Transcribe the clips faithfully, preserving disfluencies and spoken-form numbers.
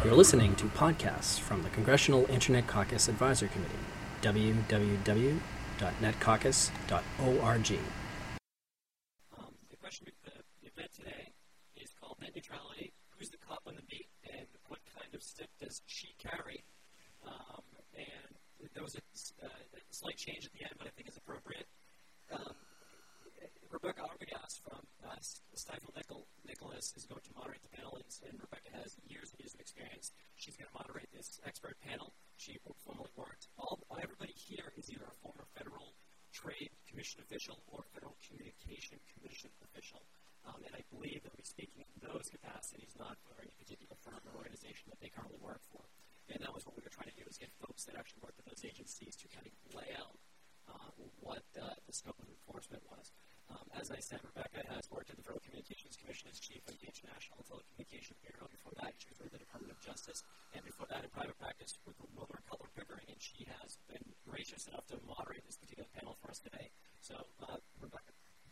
You're listening to podcasts from the Congressional Internet Caucus Advisory Committee, w w w dot net caucus dot org. Um, the question of the event today is called Net Neutrality. Who's the cop on the beat, and what kind of stick does she carry? Um, and there was a, uh, a slight change at the end, but I think is appropriate. Um, Rebecca Arbogast from uh, Stifel Nicholas is going to moderate the panel, and Rebecca has years and years of experience. She's going to moderate this expert panel. She formerly worked. All everybody here is either a former Federal Trade Commission official or Federal Communication Commission official, um, and I believe they'll be speaking in those capacities, not for any particular firm or organization that they currently work for. And that was what we were trying to do, is get folks that actually worked at those agencies to kind of lay out uh, what uh, the scope of enforcement was. Um, as I said, Rebecca has worked at the Federal Communications Commission as chief of the International Telecommunications Bureau. Before that, she was with the Department of Justice, and before that, in private practice with Wilmer and Cutler Pickering, and she has been gracious enough to moderate this particular panel for us today. So, uh, Rebecca.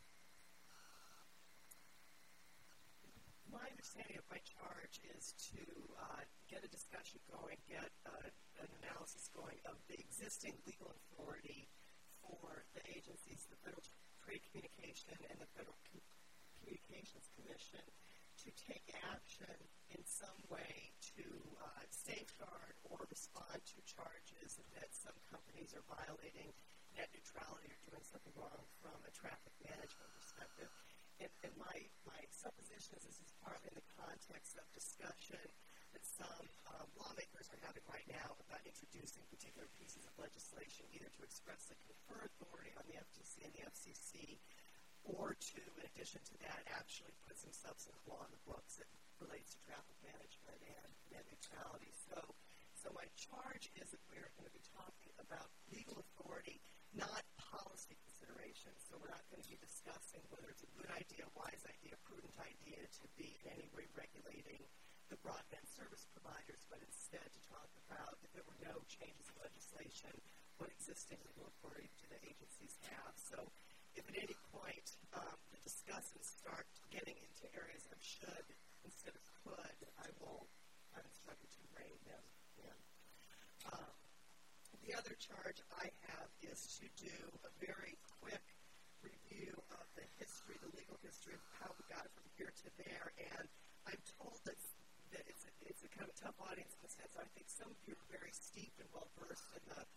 My understanding of my charge is to uh, get a discussion going, get uh, an analysis going of the existing legal authority for the agencies, the Federal Trade Communication and the Federal Com- Communications Commission, to take action in some way to uh, safeguard or respond to charges that some companies are violating net neutrality or doing something wrong from a traffic management perspective. And, and my, my supposition is this is partly in the context of discussion that some um, lawmakers are having right now about introducing particular pieces of legislation, either to expressly confer authority on the F T C and the F C C, or to, in addition to that, actually put some substantive law in the books that relates to traffic management and net neutrality. So, so my charge is that we're going to be talking about legal authority, not policy considerations. So we're not going to be discussing whether it's a good idea, wise idea, prudent idea to be in any way regulating the broadband service providers, but instead to talk about, if there were no changes in legislation, what existing legal authority do the agencies have. So if at any point um, the discussants start getting into areas of should instead of could, I will, I'm instructed to rein them in. Um, the other charge I have is to do a very quick review of the history, the legal history of how we got from here to there, and I'm told that that it's a, it's a kind of a tough audience in the sense I think some of you are very steeped and well-versed in the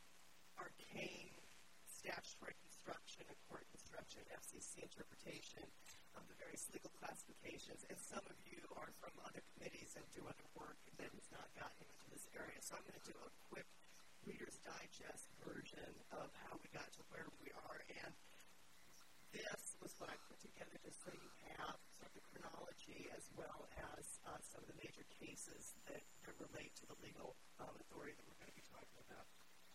arcane statutory construction and court construction, F C C interpretation of the various legal classifications, and some of you are from other committees and do other work that has not gotten into this area. So I'm going to do a quick Reader's Digest version of how we got to where we are, and this was what I put together just so you have sort of the chronology as well as uh, some of the major cases that, that relate to the legal um, authority that we're going to be talking about.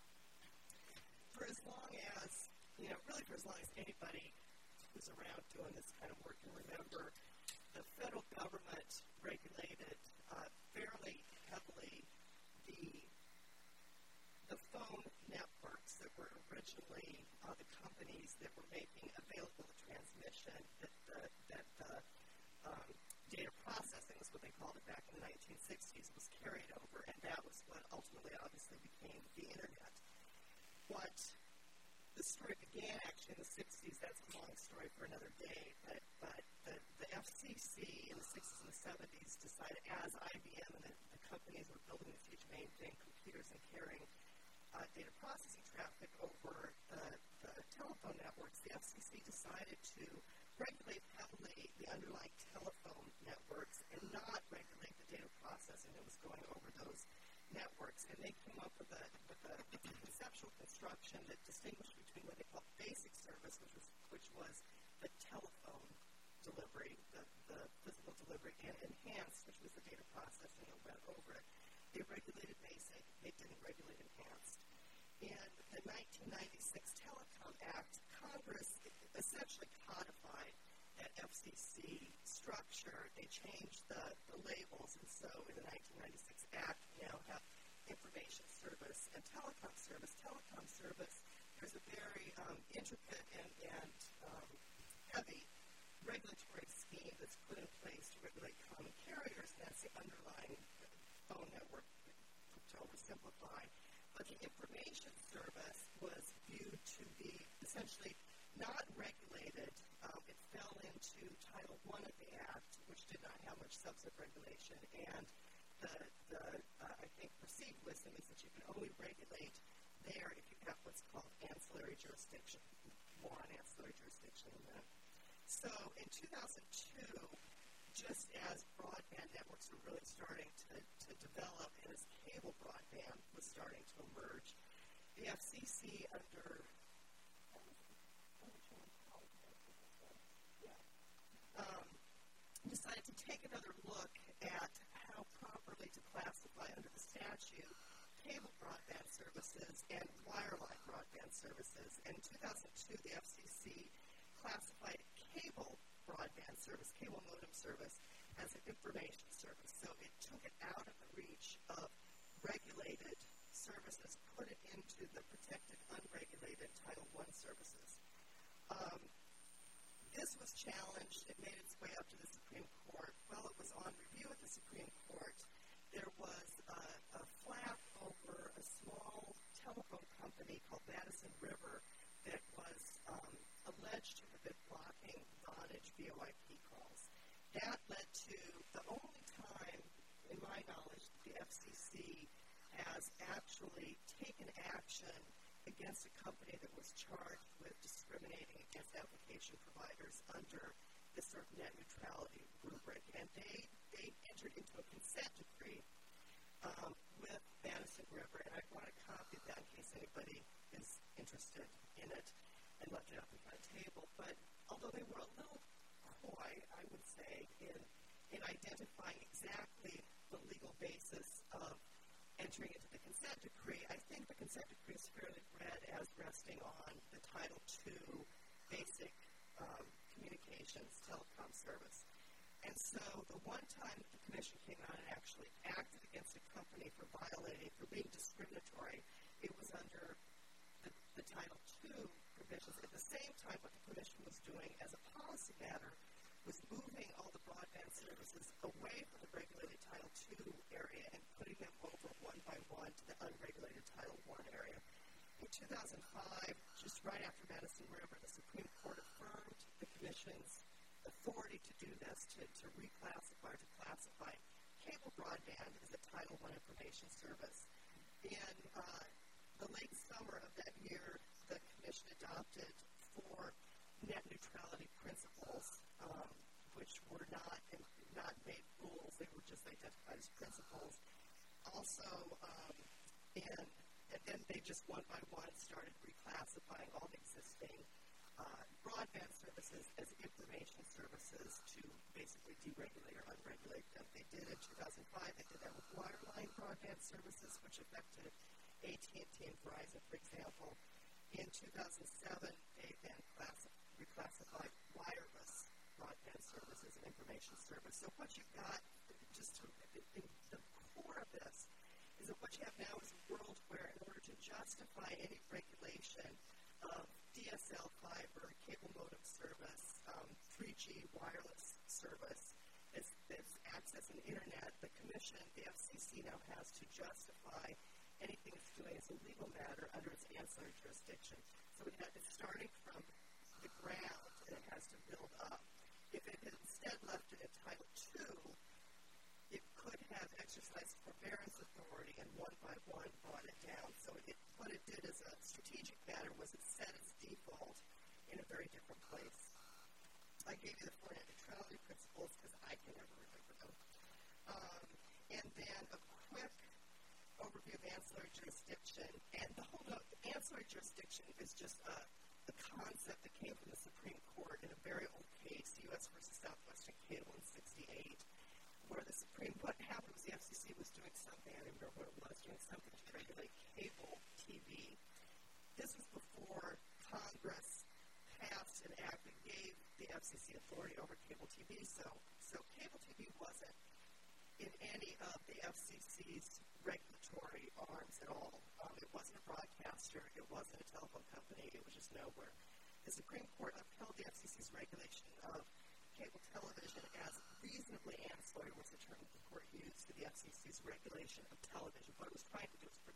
For as long as, you know, really for as long as anybody who's around doing this kind of work can remember, the federal government regulated uh, fairly heavily the the phone networks that were originally uh, the companies that were making available the transmission, that the, that the um, data processing was what they called it back in the nineteen sixties, was carried over, and that was what ultimately obviously became the Internet. What the story began actually in the sixties, that's a long story for another day, but, but the, the F C C in the sixties and the seventies decided, as I B M and the, the companies were building these huge mainframe computers and carrying Uh, data processing traffic over the, the telephone networks, the F C C decided to regulate heavily the underlying telephone networks and not regulate the data processing that was going over those networks. And they came up with a, with a, with a conceptual construction that distinguished between what they called basic service, which was, which was the telephone delivery, the, the physical delivery, and enhanced, which was the data processing that went over it. They regulated basic, they didn't regulate enhanced. In the nineteen ninety-six Telecom Act, Congress essentially codified that F C C structure. They changed the, the labels, and so in the nineteen ninety-six Act, we now have information service and telecom service. Telecom service, there's a very um, intricate and, and um, heavy regulatory scheme that's put in place to regulate common carriers, and that's the underlying phone oversimplify. But the information service was viewed to be essentially not regulated. Um, it fell into Title one of the Act, which did not have much substantive regulation. And the, the uh, I think, perceived wisdom is that you can only regulate there if you have what's called ancillary jurisdiction. More on ancillary jurisdiction in a minute. So in two thousand two, just as broadband networks were really starting to, to develop and as cable broadband was starting to emerge, the F C C under um, decided to take another look at how properly to classify under the statute cable broadband services and wireline broadband services. And in two thousand two, the F C C classified cable broadband service, cable modem service, as an information service. So it took it out of the reach of regulated services, put it into the protected, unregulated Title one services. Um, this was challenged. It made its way up to the Supreme Court. While it was on review at the Supreme Court, there was a, a flap over a small telephone company called Madison River that was um, alleged to have been blocking Vonage V O I P calls. That led to the only time, in my knowledge, that the F C C has actually taken action against a company that was charged with discriminating against application providers under this sort of net neutrality rubric. And they, they entered into a consent decree um, with Madison River, and I brought a copy of that in case anybody is interested in it, and left it up on my table. But although they were a little coy, I would say, in, in identifying exactly the legal basis of entering into the consent decree, I think the consent decree is fairly read as resting on the Title two basic um, communications telecom service. And so the one time that the Commission came out and actually acted against a company for violating, for being discriminatory, it was under the, the Title two provisions. At the same time, what the Commission was doing as a policy matter was moving all the broadband services away from the regulated Title two area and putting them over one by one to the unregulated Title one area. In two thousand five, just right after Madison River, the Supreme Court affirmed the Commission's authority to do this, to, to reclassify, to classify cable broadband as a Title one information service. In uh, the late summer of that year, the Commission adopted four net neutrality principles, um, which were not not made rules; they were just identified as principles. Also, um, and, and then they just one by one started reclassifying all the existing uh, broadband services as information services to basically deregulate or unregulate them. They did in two thousand five. They did that with wireline broadband services, which affected A T and T and Verizon, for example. In two thousand seven, they then class- reclassified wireless broadband services and information service. So what you've got, just to, in the core of this, is that what you have now is a world where in order to justify any regulation of D S L fiber, cable modem service, um, three G wireless service, that's, that's accessing the internet, the Commission, the F C C now has to justify anything it's doing as a legal matter under its ancillary jurisdiction. So it has, it's starting from the ground, and it has to build up. If it had instead left it in Title two, it could have exercised forbearance authority and one by one brought it down. So it, what it did as a strategic matter was it set its default in a very different place. I gave you the four net neutrality principles because I can never remember them. Um, and then a quick overview of ancillary jurisdiction. And the whole note, ancillary jurisdiction is just a, a concept that came from the Supreme Court in a very old case, U S versus Southwestern Cable in sixty-eight, where the Supreme, what happened was the F C C was doing something, I don't remember what it was, doing something to regulate cable T V. This was before Congress passed an act that gave the F C C authority over cable T V, so, so cable T V wasn't in any of the F C C's regulatory arms at all. Um, it wasn't a broadcaster, it wasn't a telephone company, it was just nowhere. The Supreme Court upheld the F C C's regulation of cable television as reasonably ancillary, was the term that the court used for the F C C's regulation of television. What it was trying to do was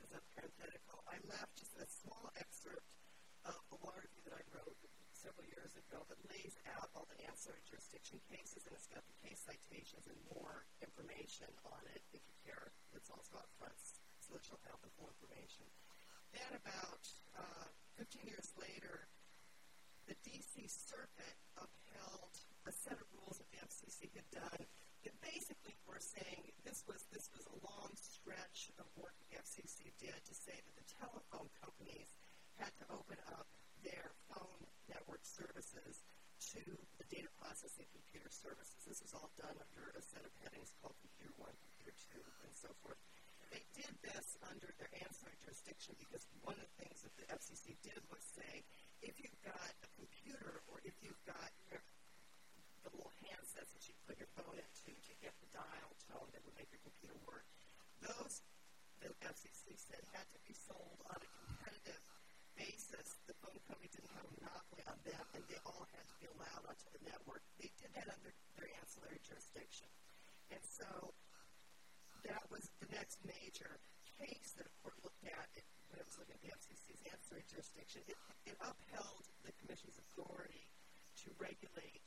as a parenthetical, I left just a small excerpt of a law review that I wrote several years ago that lays out all the ancillary jurisdiction cases, and it's got the case citations and more information on it if you care. It's also up front so that you'll have the full information. Then about uh, fifteen years later, the D C Circuit upheld a set of rules that the F C C had done that basically were saying this was this was a long stretch of work the F C C did to say that the telephone companies had to open up their phone network services to the data processing computer services. This was all done under a set of headings called Computer one, Computer two, and so forth. They did this under their ancillary jurisdiction because one of the things that the F C C did was say, if you've got a computer or if you've got your, the little handsets that you put your phone into to get the dial tone that would make your computer work, those, the F C C said, had to be sold on a competitive basis. The phone company didn't have a monopoly on them, and they all had to be allowed onto the network. They did that under their ancillary jurisdiction. And so that was the next major case that a court looked at it, when it was looking at the F C C's ancillary jurisdiction. It, it upheld the Commission's authority to regulate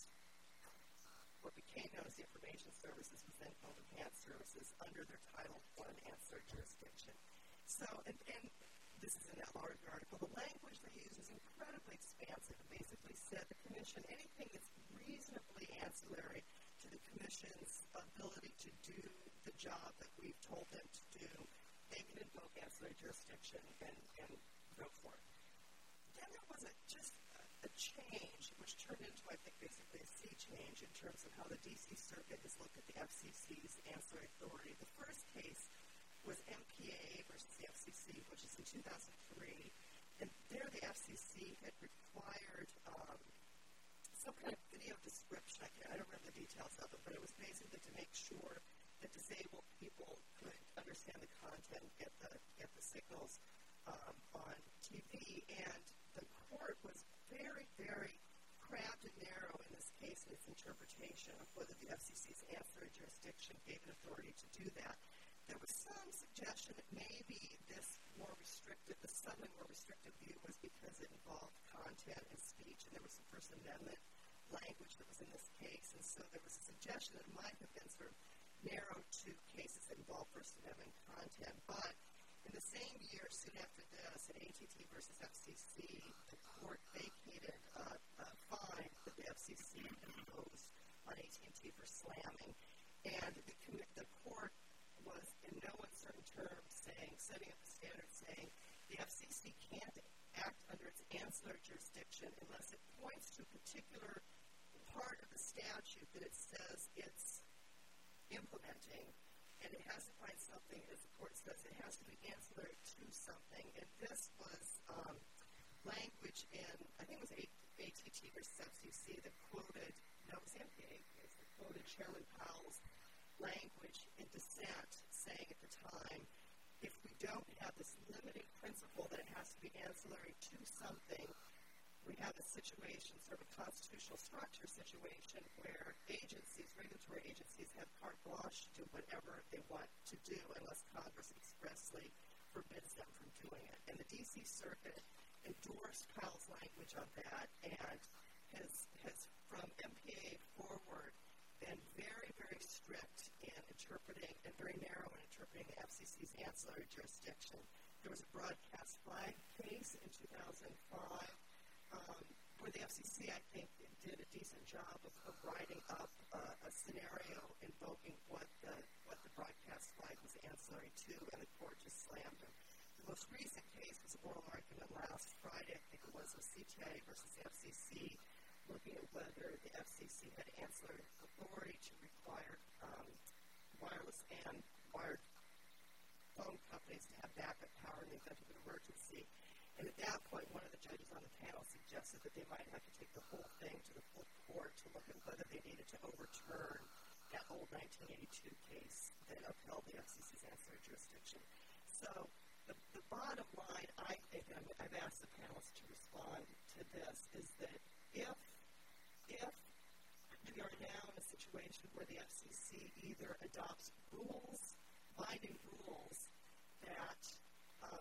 what became known as the Information Services, was then called Enhanced Services, under their Title one ancillary jurisdiction. So, and, and this is in that law review article, the language they use is incredibly expansive. It basically said the Commission, anything that's reasonably ancillary to the Commission's ability to do the job that we've told them to do, they can invoke ancillary jurisdiction and, and go for it. Then there was a, just a, a change, which turned into, I think, basically a sea change in terms of how the D C Circuit has looked at the F C C's ancillary authority. The first case was M P A versus the F C C, which is in two thousand three, and there the F C C had required um, some kind of video description. I, can, I don't remember the details of it, but it was basically to make sure that disabled people could understand the content and get the, get the signals um, on T V. And the court was very, very crabbed and narrow in this case in its interpretation of whether the F C C's ancillary jurisdiction gave it authority to do that. There was some suggestion that maybe this more restricted, the suddenly more restrictive view was because it involved content and speech, and there was some First Amendment language that was in this case, and so there was a suggestion that it might have been sort of narrowed to cases that involved First Amendment content. But in the same year, soon after this, in A T T versus F C C, the court vacated uh, a fine that the F C C imposed on A T and T for slamming, and the, the court was in no uncertain terms saying, setting up the standard saying, the F C C can't act under its ancillary jurisdiction unless it points to a particular part of the statute that it says it's implementing, and it has to find something, as the court says, it has to be ancillary to something. And this was um, language in, I think it was A T T versus F C C that quoted, no, it was M P A case, that quoted Chairman Powell's language in dissent, saying at the time, if we don't have this limiting principle that it has to be ancillary to something, we have a situation, sort of a constitutional structure situation, where agencies, regulatory agencies, have carte blanche to do whatever they want to do unless Congress expressly forbids them from doing it. And the D C Circuit endorsed Powell's language on that and has, has from M P A forward, been very, very strict in interpreting and very narrow in interpreting the F C C's ancillary jurisdiction. There was a broadcast flag case in two thousand five um, where the F C C, I think, did a decent job of, of writing up uh, a scenario invoking what the, what the broadcast flag was ancillary to, and the court just slammed them. The most recent case was an oral argument last Friday, I think it was, of C T I A versus the F C C, looking at whether the F C C had ancillary authority to require um, wireless and wired phone companies to have backup power in the event of an emergency. And at that point, one of the judges on the panel suggested that they might have to take the whole thing to the full court to look at whether they needed to overturn that old nineteen eighty-two case that upheld the F C C's ancillary jurisdiction. So the, the bottom line, I think, and I've asked the panelists to respond to this, is that if If we are now in a situation where the F C C either adopts rules, binding rules, that uh,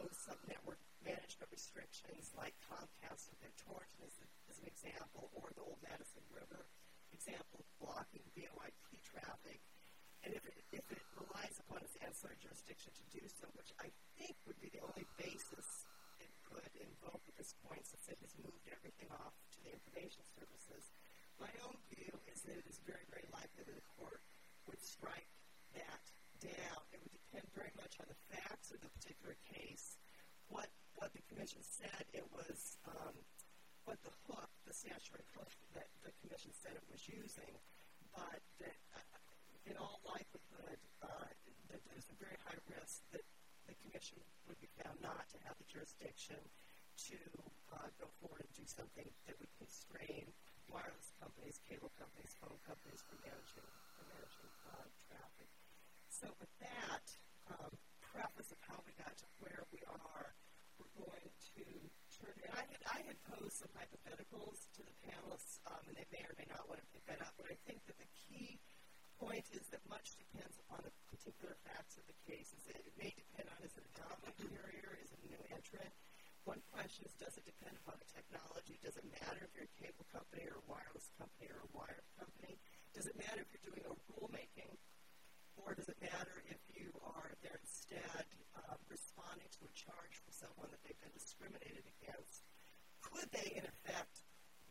impose some network management restrictions like Comcast and BitTorrent as, as an example, or the old Madison River example, blocking V O I P traffic. And if it, if it relies upon its ancillary jurisdiction to do so, which I think would be the only basis it could invoke at this point, since it has moved everything off to the information services, my own view is that it is very, very likely that the court would strike that down. It would depend very much on the facts of the particular case, what what the commission said it was, um, what the hook, the statutory hook that the commission said it was using, but that uh, in all likelihood, uh, that there's a very high risk that the commission would be found not to have the jurisdiction to uh, go forward and do something that would constrain wireless companies, cable companies, phone companies from managing, from managing uh, traffic. So with that um, preface of how we got to where we are, we're going to turn in. I had, I had posed some hypotheticals to the panelists, um, and they may or may not want to pick that up, but I think that the key point is that much depends upon the particular facts of the case. It, it may depend on, is it a dominant carrier, is it a new entrant? One question is, does it depend upon the technology? Does it matter if you're a cable company or a wireless company or a wire company? Does it matter if you're doing a rulemaking? Or does it matter if you are there instead uh, responding to a charge from someone that they've been discriminated against? Could they, in effect,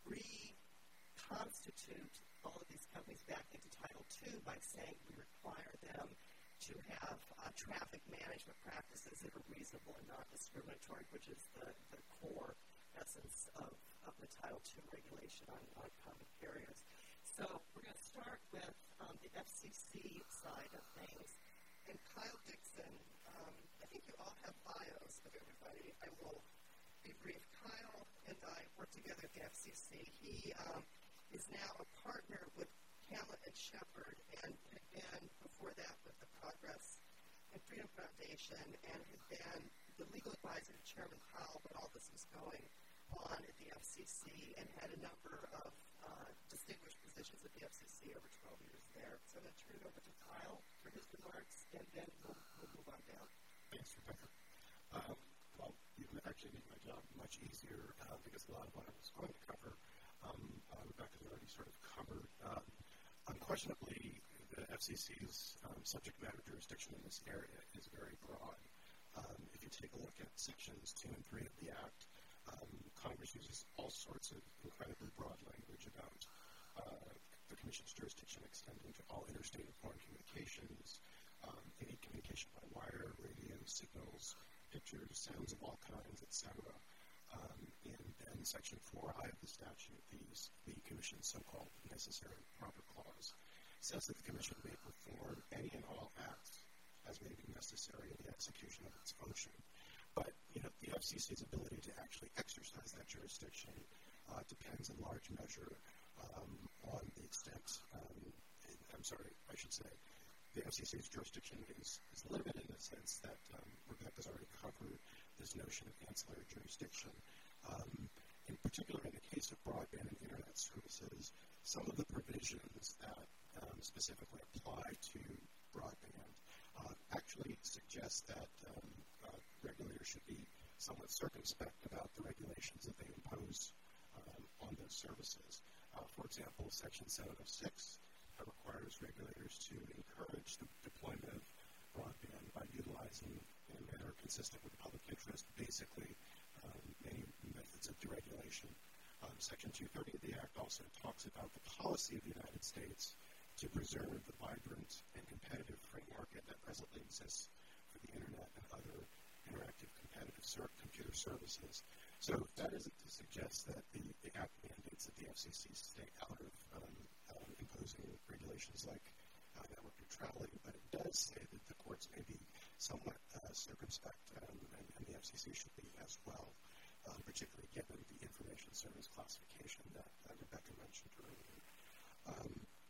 reconstitute all of these companies back into Title two by saying we require them to have uh, traffic management practices that are reasonable and non-discriminatory, which is the, the core essence of, of the Title two regulation on, on common carriers. So we're going to start with um, the F C C side of things. And Kyle Dixon, um, I think you all have bios of everybody. I will be brief. Kyle and I work together at the F C C. He um, is now a partner with Hamlet and Shepard, and had been before that with the Progress and Freedom Foundation, and had been the legal advisor to Chairman Powell when all this was going on at the F C C, and had a number of uh, distinguished positions at the F C C over twelve years there. So I'm going to turn it over to Kyle for his remarks, and then we'll, we'll move on down. Thanks, Rebecca. Um, well, you've actually made my job much easier uh, because a lot of what I was going to cover Um, uh, Rebecca's already sort of covered. Um, unquestionably, the F C C's um, subject matter jurisdiction in this area is very broad. Um, if you take a look at sections two and three of the Act, um, Congress uses all sorts of incredibly broad language about uh, the Commission's jurisdiction extending to all interstate and foreign communications, um, any communication by wire, radio, signals, pictures, sounds of all kinds, et cetera. Um, in then Section four I of the statute, these, the Commission's so-called necessary and proper clause, says that the Commission may perform any and all acts as may be necessary in the execution of its function. But, you know, the F C C's ability to actually exercise that jurisdiction uh, depends in large measure um, on the extent, um, I'm sorry, I should say, the F C C's jurisdiction is, is limited in the sense that um, Rebecca's already covered this notion of ancillary jurisdiction. Um, in particular, in the case of broadband and internet services, some of the provisions that um, specifically apply to broadband uh, actually suggest that um, uh, regulators should be somewhat circumspect about the regulations that they impose um, on those services. Uh, for example, Section seven oh six uh, requires regulators to encourage the deployment of broadband by utilizing in a manner consistent with the public interest, basically um, many methods of deregulation. Um, Section two thirty of the Act also talks about the policy of the United States to preserve the vibrant and competitive free market that presently exists for the Internet and other interactive competitive ser- computer services. So that isn't to suggest that the, the Act mandates that the F C C stay out of um, um, imposing regulations like uh, network neutrality, but it does say that the courts may be somewhat uh, circumspect, um, and, and the F C C should be as well, uh, particularly given the information service classification that uh, Rebecca mentioned earlier. Um,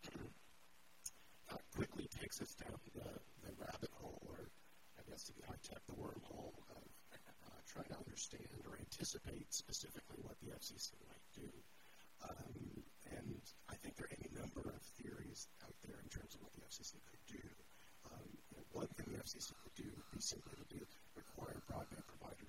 that quickly takes us down the, the rabbit hole, or I guess to be high-tech, the wormhole of uh, trying to understand or anticipate specifically what the F C C might do. Um, and I think there are any number of theories out there in terms of what the F C C could do. Um, you know, one thing the F C C could do would be simply to do, require broadband providers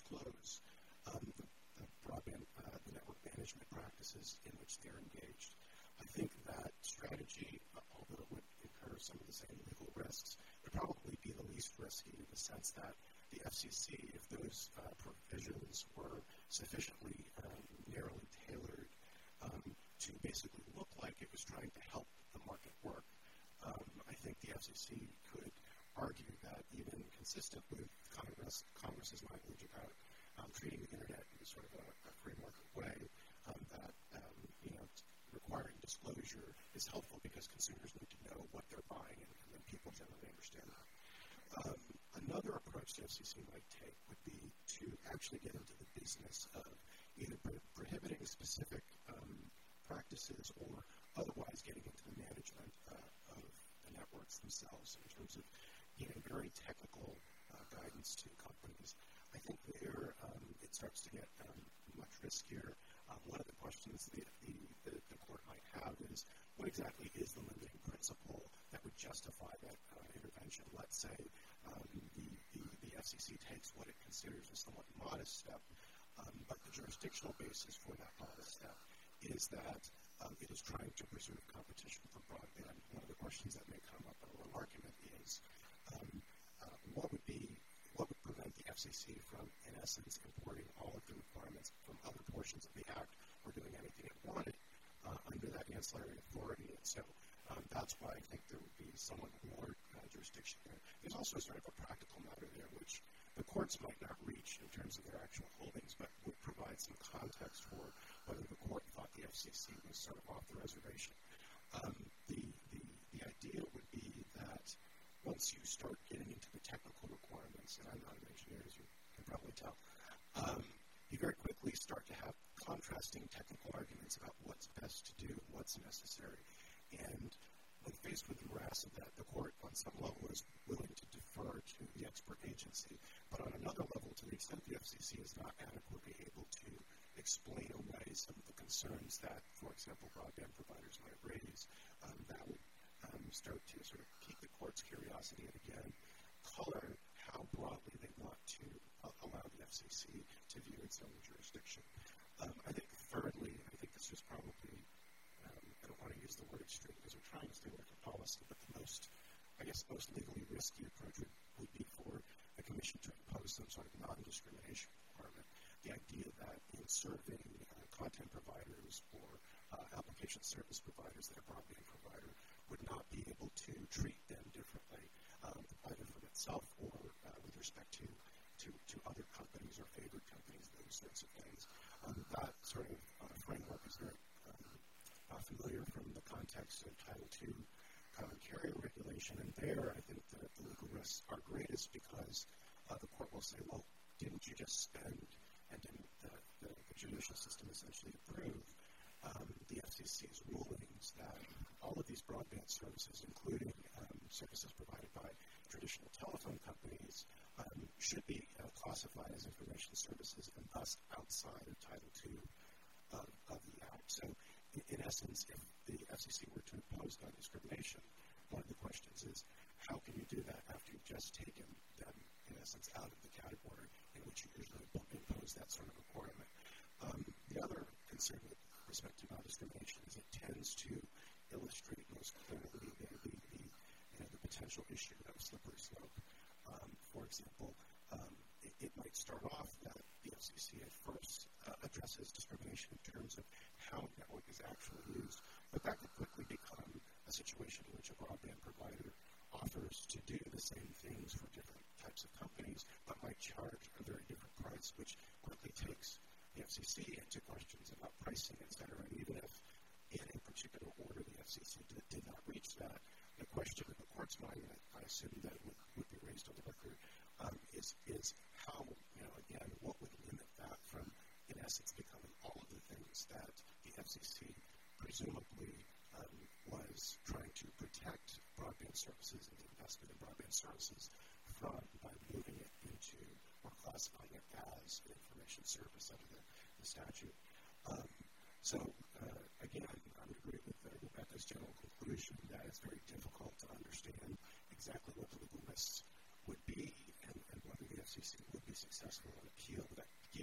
disclose um, the, the broadband, uh, the network management practices in which they're engaged. I think that strategy, uh, although it would incur some of the same legal risks, would probably be the least risky in the sense that the F C C, if those uh, provisions were sufficiently um, narrowly tailored um, to basically look like it was trying to help the market work, um, I think the F C C could argue that even consistent with Congress, Congress's language about um, treating the internet in sort of a, a free market way, um, that um, you know requiring disclosure is helpful because consumers need to know what they're buying, and, and then people generally understand that. Um, another approach the F C C might take would be to actually get into the business of either pro- prohibiting specific um, practices or otherwise getting into the management uh, of the networks themselves in terms of giving very technical uh, guidance to companies. I think there um, it starts to get um, much riskier. Um, one of the questions the, the, the, the court might have is, what exactly is the limiting principle that would justify that uh, intervention? Let's say um, the, the, the F C C takes what it considers a somewhat modest step, um, but the jurisdictional basis for that modest step is that um, it is trying to preserve competition for broadband. One of the questions that may come up in oral argument is, um, uh, what would be what would prevent the F C C from, in essence, importing all of the requirements from other portions of the Act or doing anything it wanted uh, under that ancillary authority? And so um, that's why I think there would be somewhat more uh, jurisdiction there. There's also sort of a practical matter there, which the courts might not reach in terms of their actual holdings, but would provide some context for whether the court thought the F C C was sort of off the reservation. Um, the, the, the idea would be that once you start getting into the technical requirements, and I'm not an engineer, as you can probably tell, um, you very quickly start to have contrasting technical arguments about what's best to do and what's necessary. And when faced with the morass of that, the court, on some level, is willing to defer to the expert agency. But on another level, to the extent the F C C is not adequately able to explain away some of the concerns that, for example, broadband providers might raise, um, that would um, start to sort of keep the court's curiosity and, again, color how broadly they want to uh, allow the F C C to view its own jurisdiction. Um, I think, thirdly, I think this is probably, um, I don't want to use the word extreme because we're trying to stay away from policy, but the most, I guess, most legally risky approach would, would be for the Commission to impose some sort of non-discrimination requirement. The idea that in serving uh, content providers or uh, application service providers that a broadband provider would not be able to treat them differently, um, either from itself or uh, with respect to, to, to other companies or favored companies, those sorts of things. Um, that sort of uh, framework is very um, uh, familiar from the context of Title two common carrier regulation, and there I think that the legal risks are greatest because uh, the court will say, well, didn't you just spend, and didn't the, the, the judicial system essentially approve um, the F C C's rulings that all of these broadband services, including um, services provided by traditional telephone companies, um, should be uh, classified as information services and thus outside of Title two of, of the Act. So, in, in essence, if the F C C were to impose non-discrimination, one of the questions is, how can you do that after you've just taken them, in essence, out of the category in which you usually impose that sort of requirement? Um, the other concern with respect to non-discrimination is it tends to illustrate most clearly the, the, the, you know, the potential issue of slippery slope. Um, for example, um, it, it might start off that the F C C at first uh, addresses discrimination in terms of how a network is actually used, but that could quickly become a situation in which a broadband provider offers to do the same things for different types of companies, but might charge a very different price, which quickly takes the F C C into questions about pricing, et cetera. And even if in a particular order the F C C did, did not reach that, the question in the court's mind, and I assume that would, would be raised on the record, um, is, is how, you know, again, what would limit that from, in essence, becoming all of the things that the F C C presumably um, was trying to protect broadband services and the investment in broadband services from by moving it into or classifying it as an information service under the, the statute. Um, so, uh, again, I would agree with uh, Rebecca's general conclusion that it's very difficult to understand exactly what the legal risks would be and, and whether the F C C would be successful in appeal that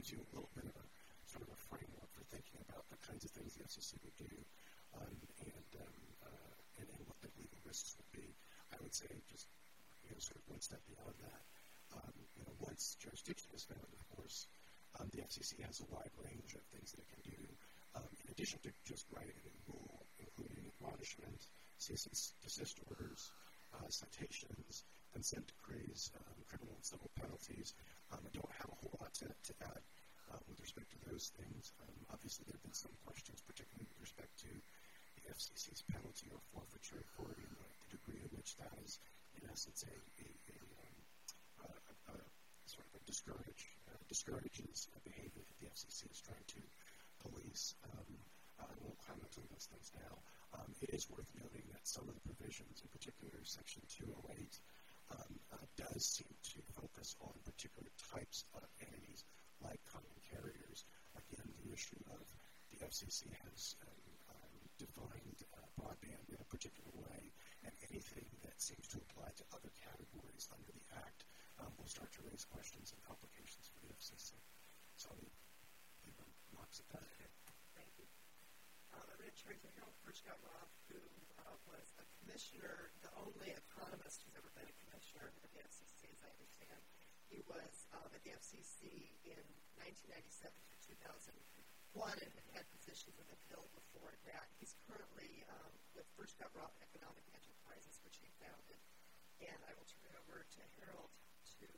gives you a little bit of a sort of a framework for thinking about the kinds of things the F C C would do um, and, um, uh, and and what the legal risks would be. I would say just you know sort of one step beyond that. Um, you know, once jurisdiction is found, of course, um, the F C C has a wide range of things that it can do. Um, in addition to just writing a new rule, including admonishment, cease and desist orders, uh, citations, consent decrees, um, criminal and civil penalties. Um, I don't have a whole lot to, to add uh, with respect to those things. Um, obviously, there have been some questions, particularly with respect to the F C C's penalty or forfeiture authority and the, the degree to which that is, in essence, a, a, a, um, a, a, a sort of a discourage, uh, discourages a behavior that the F C C is trying to police. Um, I won't comment on those things now. Um, it is worth noting that some of the provisions, in particular Section two oh eight, um, uh, does seem to focus on particular types of entities like common carriers. Again, the issue of the F C C has um, um, defined uh, broadband in a particular way, and anything that seems to apply to other categories under the Act um, will start to raise questions and complications for the F C C. So, you know, marks at that. Thank you. Um, I'm going to turn to Harold Hirschgott-Roth, who uh, was a commissioner, the only economist who's ever been a commissioner at the F C C, as I understand. He was um, at the F C C in nineteen ninety-seven to two thousand one and had had positions in the Hill before that. He's currently um, with Hirschgott-Roth Economic Enterprises, which he founded. And I will turn it over to Harold to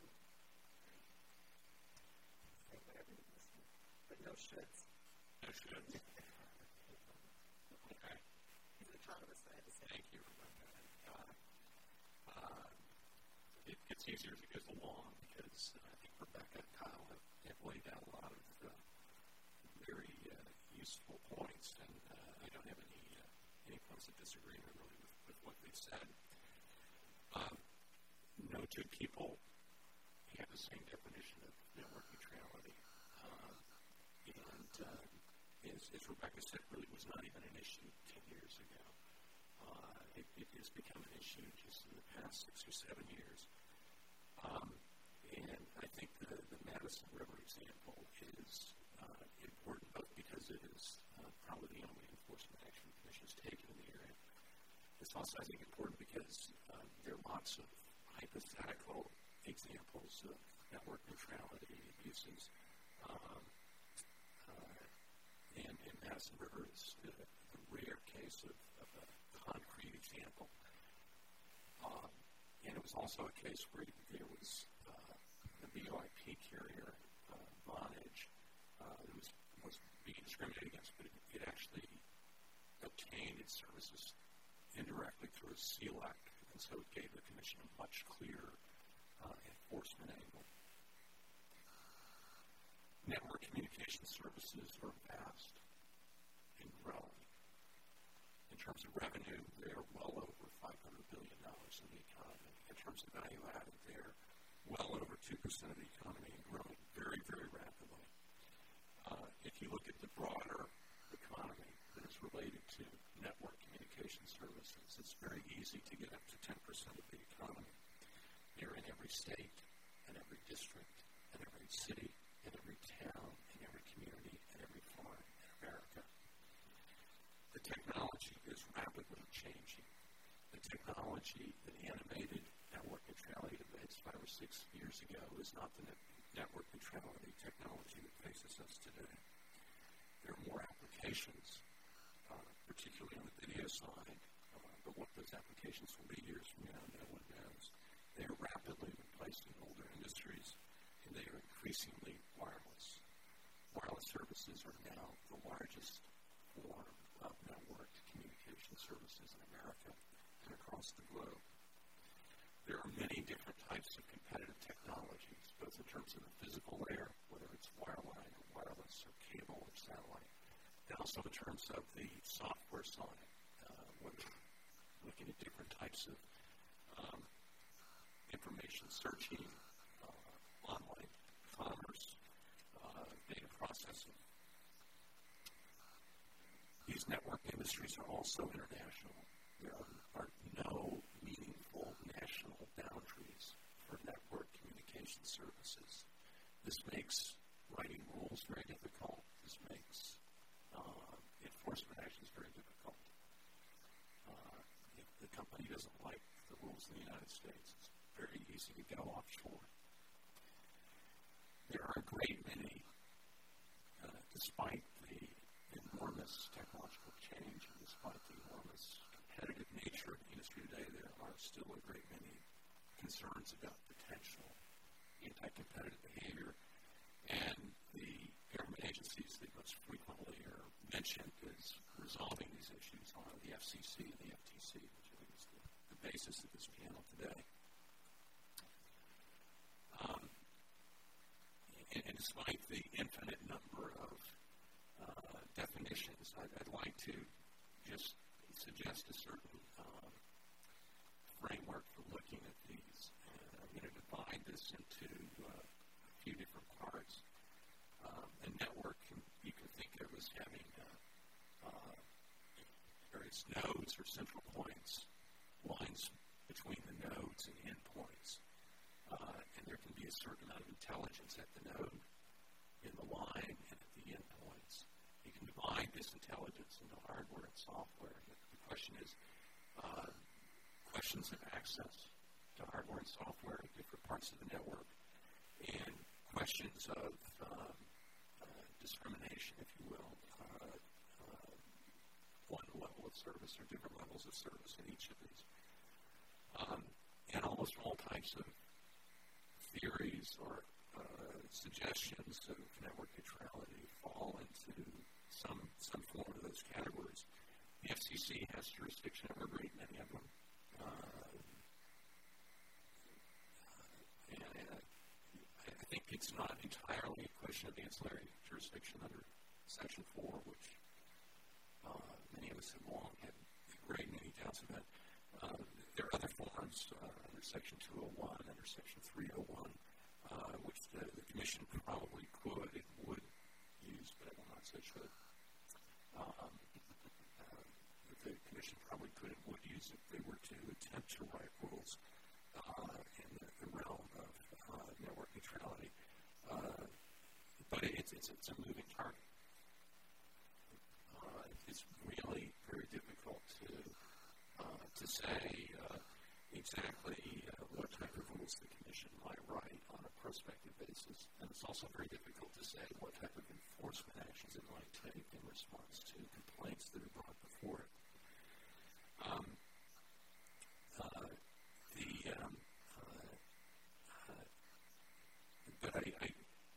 say whatever you want to, but no shoulds. No shoulds. Okay. He's an economist, I have to say. Thank you, Rebecca. Uh, uh, it gets easier as it goes along because uh, I think Rebecca and Kyle have, have laid out a lot of uh, very uh, useful points, and uh, I don't have any uh, any points of disagreement really with, with what they've said. Um, no two people have the same definition of network neutrality, uh, and uh, as, as Rebecca said, really was not even an issue ten years ago. Uh, it, it has become an issue just in the past six or seven years. Um, and I think the, the Madison River example is uh, important both because it is uh, probably the only enforcement action the Commission has taken in the area. It's also, I think, important because uh, there are lots of hypothetical examples of network neutrality abuses. Um, uh, and, and Madison River is a, a rare case of, of a concrete example. Um, and it was also a case where there was uh, the V O I P carrier, uh, Vonage, uh, that was, was being discriminated against, but it, it actually obtained its services indirectly through a S E A L Act, and so it gave the Commission a much clearer uh, enforcement angle. Network communication services are vast and growing. In terms of revenue, they're well over five hundred billion dollars in the economy. In terms of value added, they're well over two percent of the economy and growing very, very rapidly. Uh, if you look at the broader economy that is related to network communication services, it's very easy to get up to ten percent of the economy. They're in every state, and every district, and every city, and every town, and every community, and every farm in America. The technology is rapidly changing. The technology that animated network neutrality debates five or six years ago is not the net network neutrality technology that faces us today. There are more applications, uh, particularly on the video side, uh, but what those applications will be years from now, no one knows. They are rapidly replacing older industries, and they are increasingly wireless. Wireless services are now the largest form of networked communication services in America and across the globe. There are many different types of competitive technologies, both in terms of the physical layer, whether it's wireline or wireless or cable or satellite, and also in terms of the software side, uh, whether looking at different types of um, information searching, uh, online commerce, uh, data processing. These network industries are also international. There are, are no meaningful national boundaries for network communication services. This makes writing rules very difficult. This makes uh, enforcement actions very difficult. Uh, if the company doesn't like the rules in the United States, it's very easy to go offshore. There are a great many, uh, despite the enormous technological change and despite the enormous competitive nature of the industry today, there are still a great many concerns about potential anti-competitive behavior. And the government agencies that most frequently are mentioned as resolving these issues are the F C C and the F T C, which I think is the, the basis of this panel today. Um, and, and despite the infinite number of uh, definitions, I'd, I'd like to just suggest a certain um, framework for looking at these. And I'm going to divide this into uh, a few different parts. Um, a network can, you can think of as having uh, uh, various nodes or central points, lines between the nodes and endpoints. Uh, and there can be a certain amount of intelligence at the node, in the line, and at the endpoints. You can divide this intelligence into hardware and software. The question is, uh, questions of access to hardware and software at different parts of the network, and questions of um, uh, discrimination, if you will, uh, uh, one level of service or different levels of service in each of these. Um, and almost all types of theories or uh, suggestions of network neutrality fall into some some form of those categories. The F C C has jurisdiction over a great many of them. Uh, and uh, I think it's not entirely a question of ancillary jurisdiction under Section four, which uh, many of us have long had great many doubts about. Uh, there are other forms uh, under Section two oh one, under Section three oh one, uh, which the, the Commission probably could and would use, but I will not say should. Um, uh, the Commission probably could and would use if they were to attempt to write rules uh, in the, the realm of uh, network neutrality. Uh, but it's, it's, it's a moving target. Uh, it's really very difficult to uh, to say uh, exactly uh, what type of rules the Commission might write on a prospective basis, and it's also very difficult to say what type of enforcement actions it might take in response to complaints that are brought before it. Um, uh, the um, uh, uh, but I, I,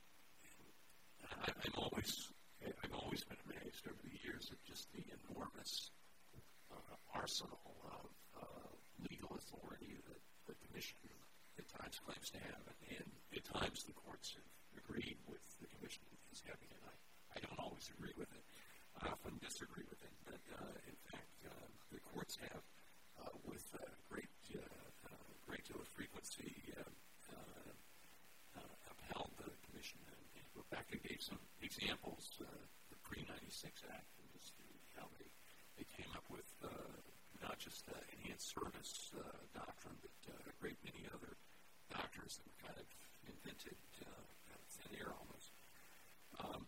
I I'm always I've always been amazed over the years at just the enormous uh, arsenal of uh, legal authority that the Commission at times claims to have, and, and at times the courts have agreed with the Commission as having it. I, I don't always agree with it. I often disagree with it, but uh, in fact, uh, the courts have, uh, with uh, great uh, uh, great deal of frequency, uh, uh, uh, upheld the Commission. And, and Rebecca gave some examples, uh, the pre ninety-six Act, and just how they, they came up with uh, not just the enhanced service uh, doctrine, but uh, a great many other doctrines that were kind of invented uh, out of thin air almost. Um,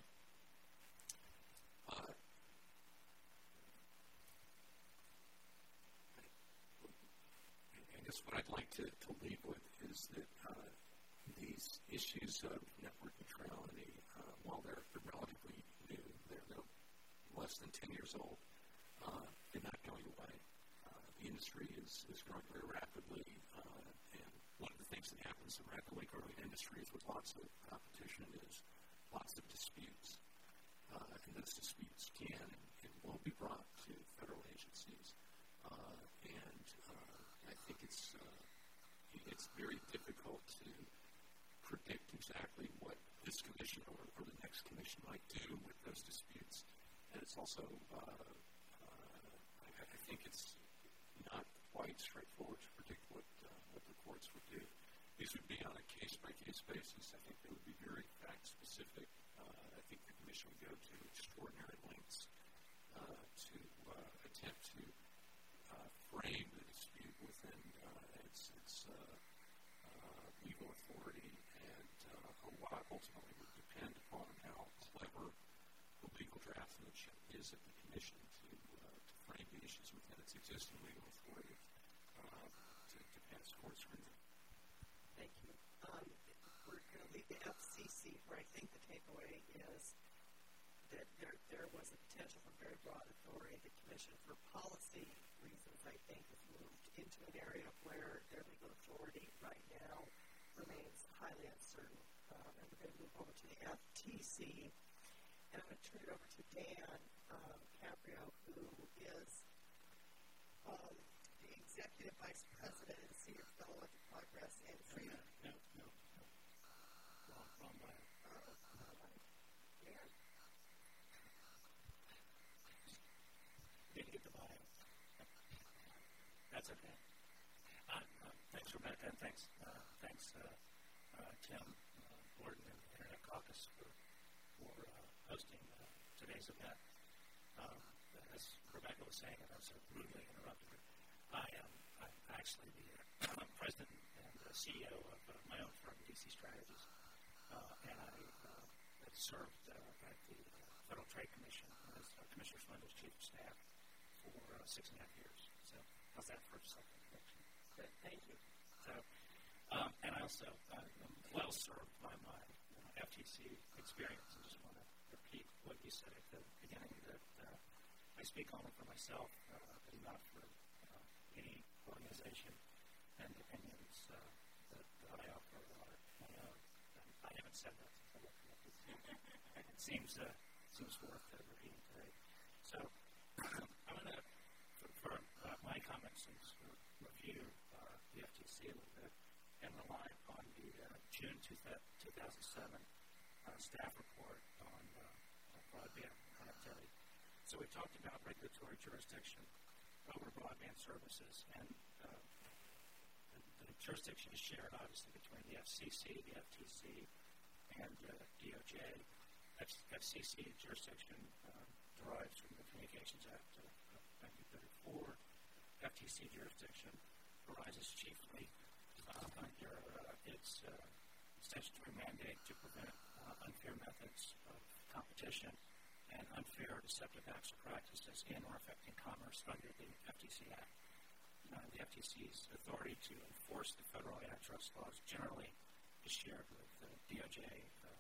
uh, I guess what I'd like to, to leave with is that uh, these issues of network neutrality, uh, while they're, they're relatively new, they're, they're less than ten years old, uh, they're not going away. Uh, the industry is, is growing very rapidly, uh, and one of the things that happens in rapidly growing industries with lots of competition is lots of disputes. Uh, and those disputes can and, and will be brought to federal agencies. Uh, and uh, I think it's uh, it's very difficult to predict exactly what this commission or, or the next commission might do with those disputes. And it's also, uh, uh, I, I think it's not quite straightforward to predict what uh, what the courts would do. These would be on a case-by-case basis. I think they would be very fact-specific. Uh, I think the commission would go to extraordinary lengths uh, to uh, attempt to uh, frame the dispute within uh, its, its uh, uh, legal authority, and uh, a lot ultimately would depend upon revisit the commission to, uh, to frame the issues within its existing legal authority uh, to, to pass court scrutiny. Thank you. Um, we're going to leave the F C C where I think the takeaway is that there, there was a potential for very broad authority. The Commission, for policy reasons, I think, has moved into an area where their legal authority right now remains highly uncertain. Um, and we're going to move over to the F T C. And I'm going to turn it over to Dan um, Caprio, who is um, the Executive Vice President and Senior Fellow at the Progress and Freedom. No, no, no. Wrong, wrong line. Uh, Dan? Didn't get the bio. That's okay. Uh, uh, thanks, Rebecca, and thanks, uh, thanks, uh, uh, Tim, uh, Gordon, and Internet Caucus for, for uh, hosting uh, today's event. Um, as Rebecca was saying, and I was so rudely interrupted her, I am I'm actually the uh, president and uh, C E O of uh, my own firm, D C Strategies, uh, and I uh, have served uh, at the uh, Federal Trade Commission as uh, Commissioner Swindle's chief of staff for uh, six and a half years. So how's that for a second introduction? Good, thank you. So, um, and I also uh, am well served by my uh, F T C experience. I just want to repeat what you said at the beginning, that uh, I speak only for myself uh, and not for uh, any organization, and the opinions uh, that, that I offer are my own. And I haven't said that since I looked at this. It seems, uh, seems worth uh, repeating today. So I'm going to, for, for uh, my comments, review uh, the F T C a little bit and rely upon the uh, June two thousand seven uh, staff report on uh, broadband connectivity. So we talked about regulatory jurisdiction over broadband services, and uh, the, the jurisdiction is shared obviously between the F C C, the F T C, and uh, D O J. F C C jurisdiction uh, derives from the Communications Act of nineteen thirty-four. F T C jurisdiction arises chiefly uh, under uh, its uh, statutory mandate to prevent uh, unfair methods of competition and unfair or deceptive acts or practices in or affecting commerce under the F T C Act. Uh, the F T C's authority to enforce the federal antitrust laws generally is shared with the D O J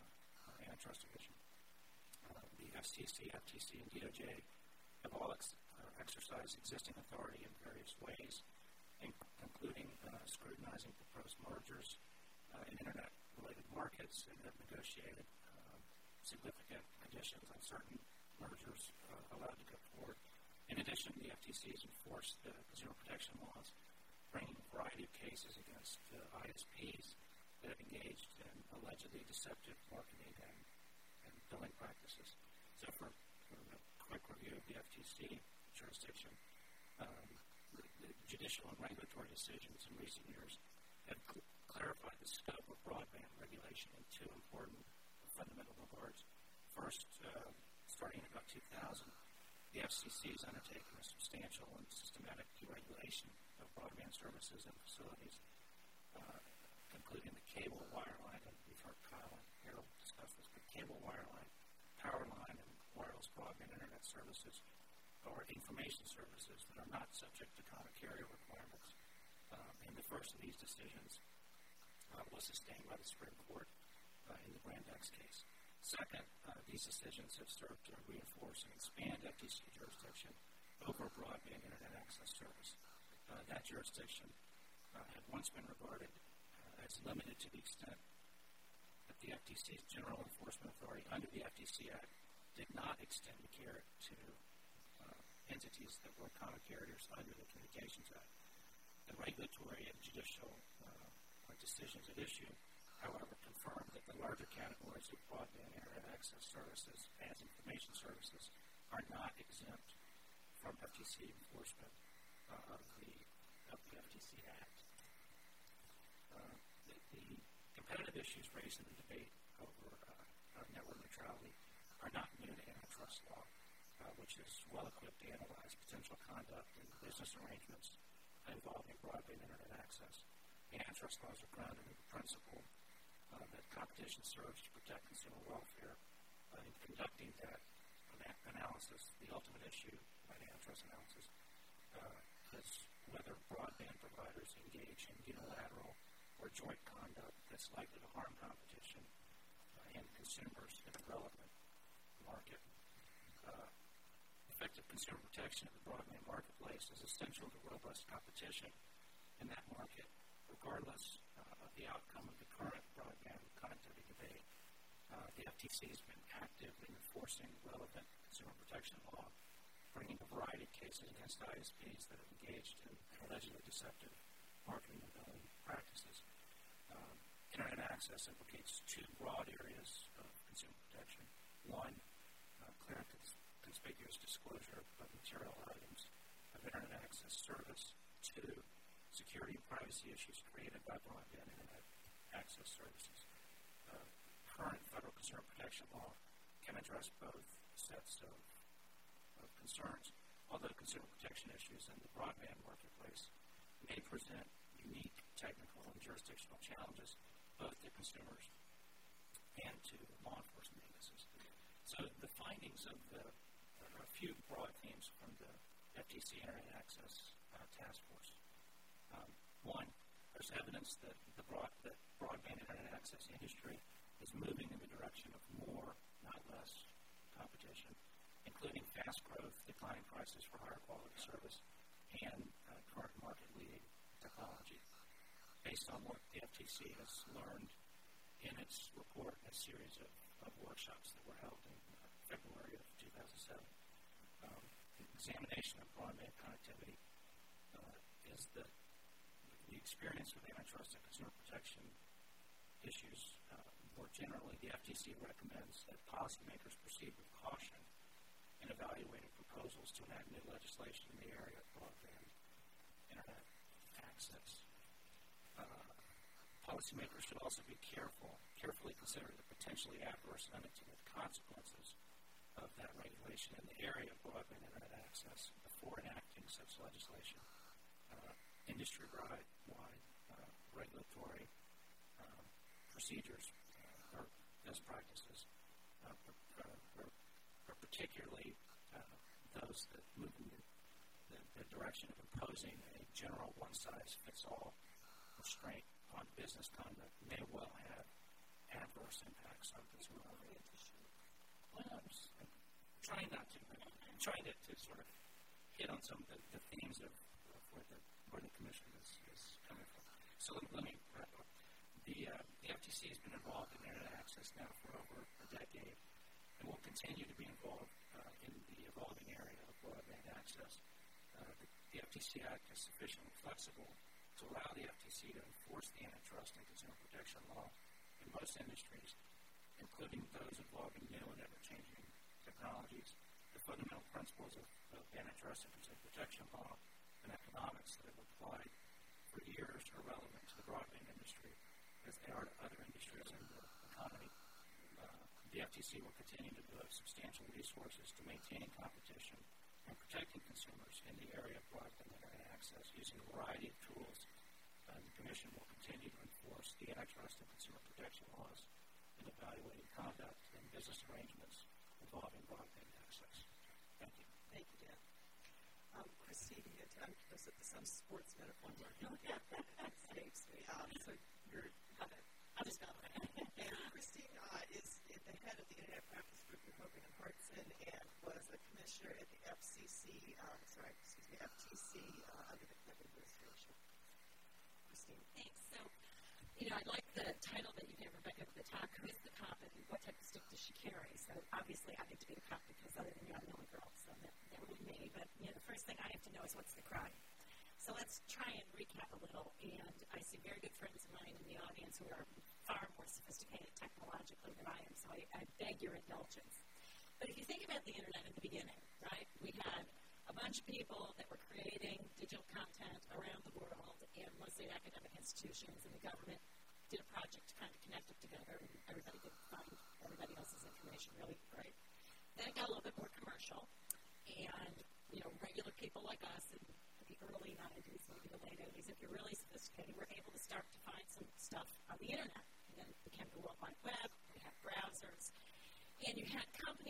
uh, antitrust division. Uh, the F C C, F T C, and D O J have all ex- uh, exercised existing authority in various ways, in- including uh, scrutinizing proposed mergers uh, in internet-related markets, and have negotiated uh, significant conditions on certain mergers uh, allowed to go forward. In addition, the F T C has enforced the consumer protection laws, bringing a variety of cases against uh, I S Ps that have engaged in allegedly deceptive marketing and, and billing practices. So for, for a quick review of the F T C jurisdiction, um, the, the judicial and regulatory decisions in recent years have cl- clarified the scope of broadband regulation in two important fundamental regards. First, uh, starting in about two thousand, the F C C has undertaken a substantial and systematic deregulation of broadband services and facilities, uh, including the cable, wireline, and we've heard Kyle and Harold discuss this, but cable, wireline, power line, and wireless broadband internet services or information services that are not subject to common carrier requirements. Um, and the first of these decisions uh, was sustained by the Supreme Court uh, in the Brandeis case. Second, uh, these decisions have served to reinforce and expand F T C jurisdiction over broadband internet access service. Uh, that jurisdiction uh, had once been regarded uh, as limited to the extent that the F T C's general enforcement authority under the F T C Act did not extend the carrot to uh, entities that were common carriers under the Communications Act. The regulatory and judicial uh, decisions at issue, however, confirmed that the larger categories of broadband internet access services as information services are not exempt from F T C enforcement uh, of, the, of the F T C Act. Uh, the, the competitive issues raised in the debate over uh, network neutrality are not new to antitrust law, uh, which is well equipped to analyze potential conduct in business arrangements involving broadband internet access. The antitrust laws are grounded in the principle uh, that competition serves to protect consumer welfare. Uh, in conducting that ana- analysis, the ultimate issue by the antitrust analysis, uh, is whether broadband providers engage in unilateral or joint conduct that's likely to harm competition uh, and consumers in a relevant market. Uh, effective consumer protection in the broadband marketplace is essential to robust competition in that market, regardless uh, of the outcome of the current broadband connectivity debate. Uh, the F T C has been active in enforcing relevant consumer protection law, bringing a variety of cases against I S Ps that have engaged in allegedly deceptive marketing and billing practices. Um, Internet access implicates two broad areas of consumer protection. One, uh, clear and cons- conspicuous disclosure of material items of Internet access service. Two, security and privacy issues created by broadband Internet access services. Uh, current federal consumer protection law can address both sets of, of concerns, although consumer protection issues in the broadband marketplace may present unique technical and jurisdictional challenges both to consumers and to law enforcement agencies. So the findings of the, there are a few broad themes from the F T C Internet Access uh, Task Force. Um, one, there's evidence that the broad, that broadband Internet access industry is moving in the direction of more, not less, competition, including fast growth, declining prices for higher quality service, and uh, current market-leading technology. Based on what the F T C has learned in its report, a series of, of workshops that were held in uh, February of two thousand seven, um, the examination of broadband connectivity uh, is that the experience with antitrust and consumer protection issues, uh, more generally, the F T C recommends that policymakers proceed with caution in evaluating proposals to enact new legislation in the area of broadband Internet access. Uh, policymakers should also be careful, carefully consider the potentially adverse and unintended consequences of that regulation in the area of broadband Internet access before enacting such legislation. Uh, industry-wide uh, regulatory uh, procedures uh, or best practices uh, are, are, are particularly uh, those that move in the, the, the direction of imposing a general one-size-fits-all restraint on business conduct may well have adverse impacts on consumer orientation. Well, I'm, just, I'm trying not to. I'm trying to, to sort of hit on some of the, the themes of, of where, the, where the commission is, is coming from. So let, let me wrap up. The, uh, the F T C has been involved in Internet access now for over a decade and will continue to be involved uh, in the evolving area of broadband access. Uh, the, the F T C Act is sufficiently flexible to allow the F T C to enforce the antitrust and consumer protection law in most industries, including those involving new and ever-changing technologies. The fundamental principles of, of antitrust and consumer protection law and economics that have applied for years are relevant to the broadband industry as they are to other industries in the economy. Uh, the F T C will continue to devote substantial resources to maintaining competition and protecting consumers in the area of broadband Internet access using a variety of tools. Uh, the Commission will continue to enforce the antitrust and consumer protection laws in evaluating conduct and business arrangements involving broadband access. Thank you. Thank you, Dan. Um, Christine, you had time to visit some sports metaphor. Escapes me. Um, so you're I'll just go. and Christine uh, is the head of the Internet Practice Group in Hogan and Hartson and was a commissioner at the F C C, um, sorry, excuse me, F T C uh, under the Clinton administration. Christine. Thanks. So, you know, I like the title that you gave Rebecca at the top. Who is the cop and what type of stick does she carry? So, obviously, I get to be the cop because other than you, I'm the only girl, so that, that would be me. But, you know, the first thing I have to know is what's the crime. So let's try and recap a little. And I see very good friends of mine in the audience who are far more sophisticated technologically than I am, so I, I beg your indulgence. But if you think about the internet in the beginning, right, we had a bunch of people that were creating digital content around the world, and mostly academic institutions, and the government did a project to kind of connect them together, and everybody could find everybody else's information really great. Then it got a little bit more commercial, and, you know, regular people like us in the early nineties, maybe the late eighties, if you're really sophisticated, were able to start to find some stuff on the internet. And then it became the World Wide Web, we had browsers, and you had companies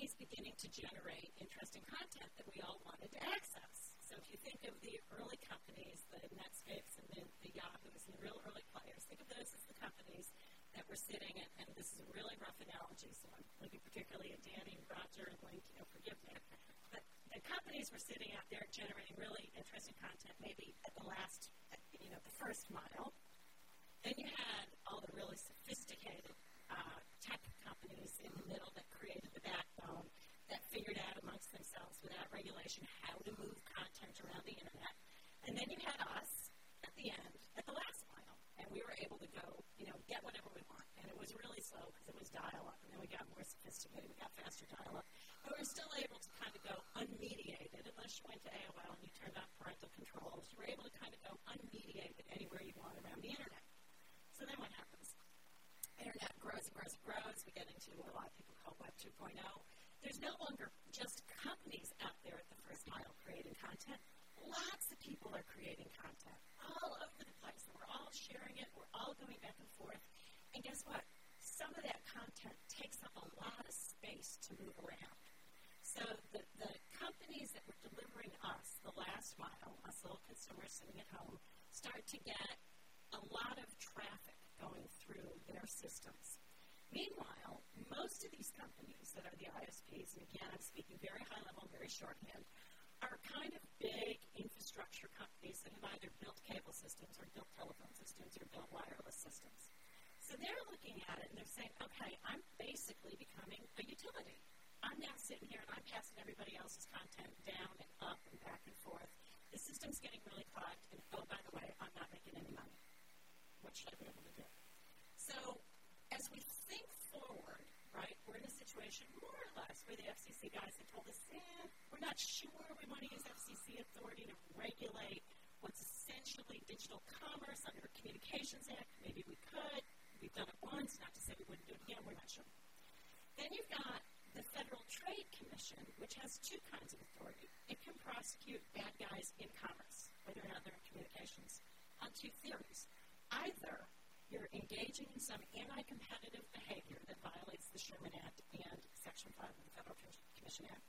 companies beginning to generate interesting content that we all wanted to access. So if you think of the early companies, the Netscapes and the, the Yahoos and the real early players, think of those as the companies that were sitting, and, and this is a really rough analogy, so I'm looking particularly at Danny and Roger and Link, you know, forgive me. But the companies were sitting out there generating really interesting content, maybe at the last, you know, the first mile. Then you had all the really sophisticated uh, tech companies in the middle that created the backbone, that figured out amongst themselves without regulation how to move content around the internet. And then you had us at the end, at the last mile, and we were able to go, you know, get whatever we want. And it was really slow because it was dial-up, and then we got more sophisticated, we got faster dial-up. But we were still able to kind of go unmediated, unless you went to A O L and you turned off parental controls. You were able to kind of go unmediated anywhere you want around the internet. So then what happens? Internet grows and grows and grows. We get into what a lot of people call Web two point oh. There's no longer just companies out there at the first mile creating content. Lots of people are creating content all over the place, and we're all sharing it. We're all going back and forth. And guess what? Some of that content takes up a lot of space to move around. So the, the companies that were delivering us the last mile, us little consumers sitting at home, start to get a lot of traffic going through their systems. Meanwhile, most of these companies that are the I S Ps, and again, I'm speaking very high level, very shorthand, are kind of big infrastructure companies that have either built cable systems or built telephone systems or built wireless systems. So they're looking at it and they're saying, okay, I'm basically becoming a utility. I'm now sitting here and I'm passing everybody else's content down and up and back and forth. The system's getting really clogged, and oh, by the way, I'm not making any money. What should I be able to do? So as we think forward, right, we're in a situation more or less where the F C C guys have told us, eh, we're not sure we want to use F C C authority to regulate what's essentially digital commerce under the Communications Act. Maybe we could. We've done it once, not to say we wouldn't do it again. We're not sure. Then you've got the Federal Trade Commission, which has two kinds of authority. It can prosecute bad guys in commerce, whether or not they're in communications, on two theories. Either you're engaging in some anti-competitive behavior that violates the Sherman Act and Section five of the Federal Commission Act,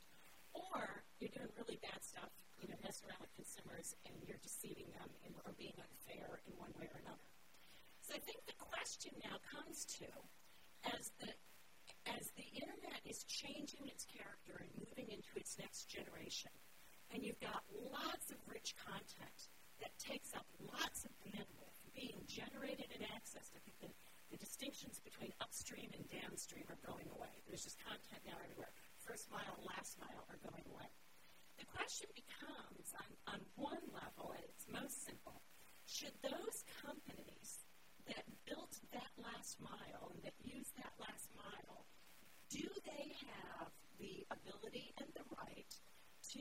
or you're doing really bad stuff, you know, messing around with consumers, and you're deceiving them in, or being unfair in one way or another. So I think the question now comes to, as the as the internet is changing its character and moving into its next generation, and you've got lots of rich content that takes up lots of bandwidth being generated and accessed, I think the, the distinctions between upstream and downstream are going away. There's just content now everywhere. First mile, last mile are going away. The question becomes, on, on one level, at its most simple, should those companies that built that last mile and that use that last mile, do they have the ability and the right to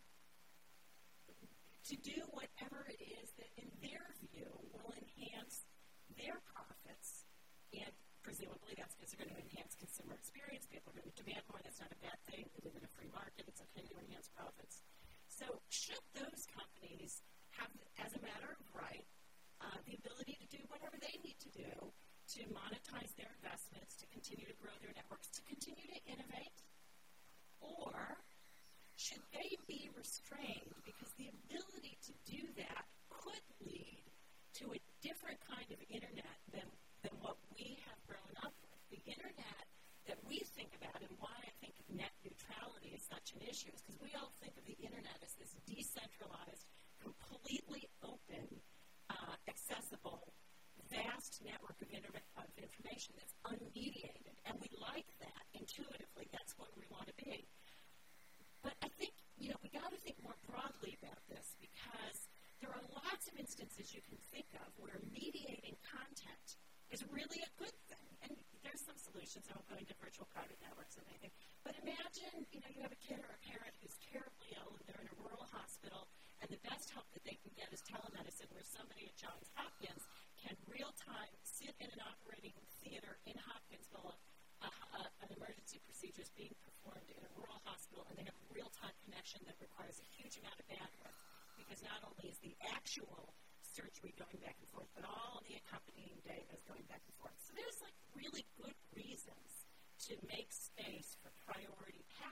to do whatever it is that, in their view, will enhance their profits? And presumably that's because they're going to enhance consumer experience. People are going to demand more. That's not a bad thing. We live in a free market. It's okay to enhance profits. So should those companies have, as a matter of right, uh, the ability to do whatever they need to do to monetize their investments, to continue to grow their networks, to continue to innovate? Or should they be restrained because the ability to do that could lead to a different kind of internet than, than what we have grown up with? The internet that we think about, and why I think net neutrality is such an issue, is because we all think of the internet as this decentralized, completely open, uh, accessible, vast network of, inter- of information that's unmediated. And we like that intuitively. That's what we want to be. But I think, you know, we got to think more broadly about this, because there are lots of instances you can think of where mediating content is really a good thing. And there's some solutions. I won't go into virtual private networks and anything. But imagine, you know, you have a kid or a parent who's terribly ill and they're in a rural hospital, and the best help that they can get is telemedicine, where somebody at Johns Hopkins can real-time sit in an operating theater in Hopkinsville. Uh, uh, an emergency procedure is being performed in a rural hospital, and they have a real-time connection that requires a huge amount of bandwidth, because not only is the actual surgery going back and forth, but all the accompanying data is going back and forth. So there's like really good reasons to make space for priority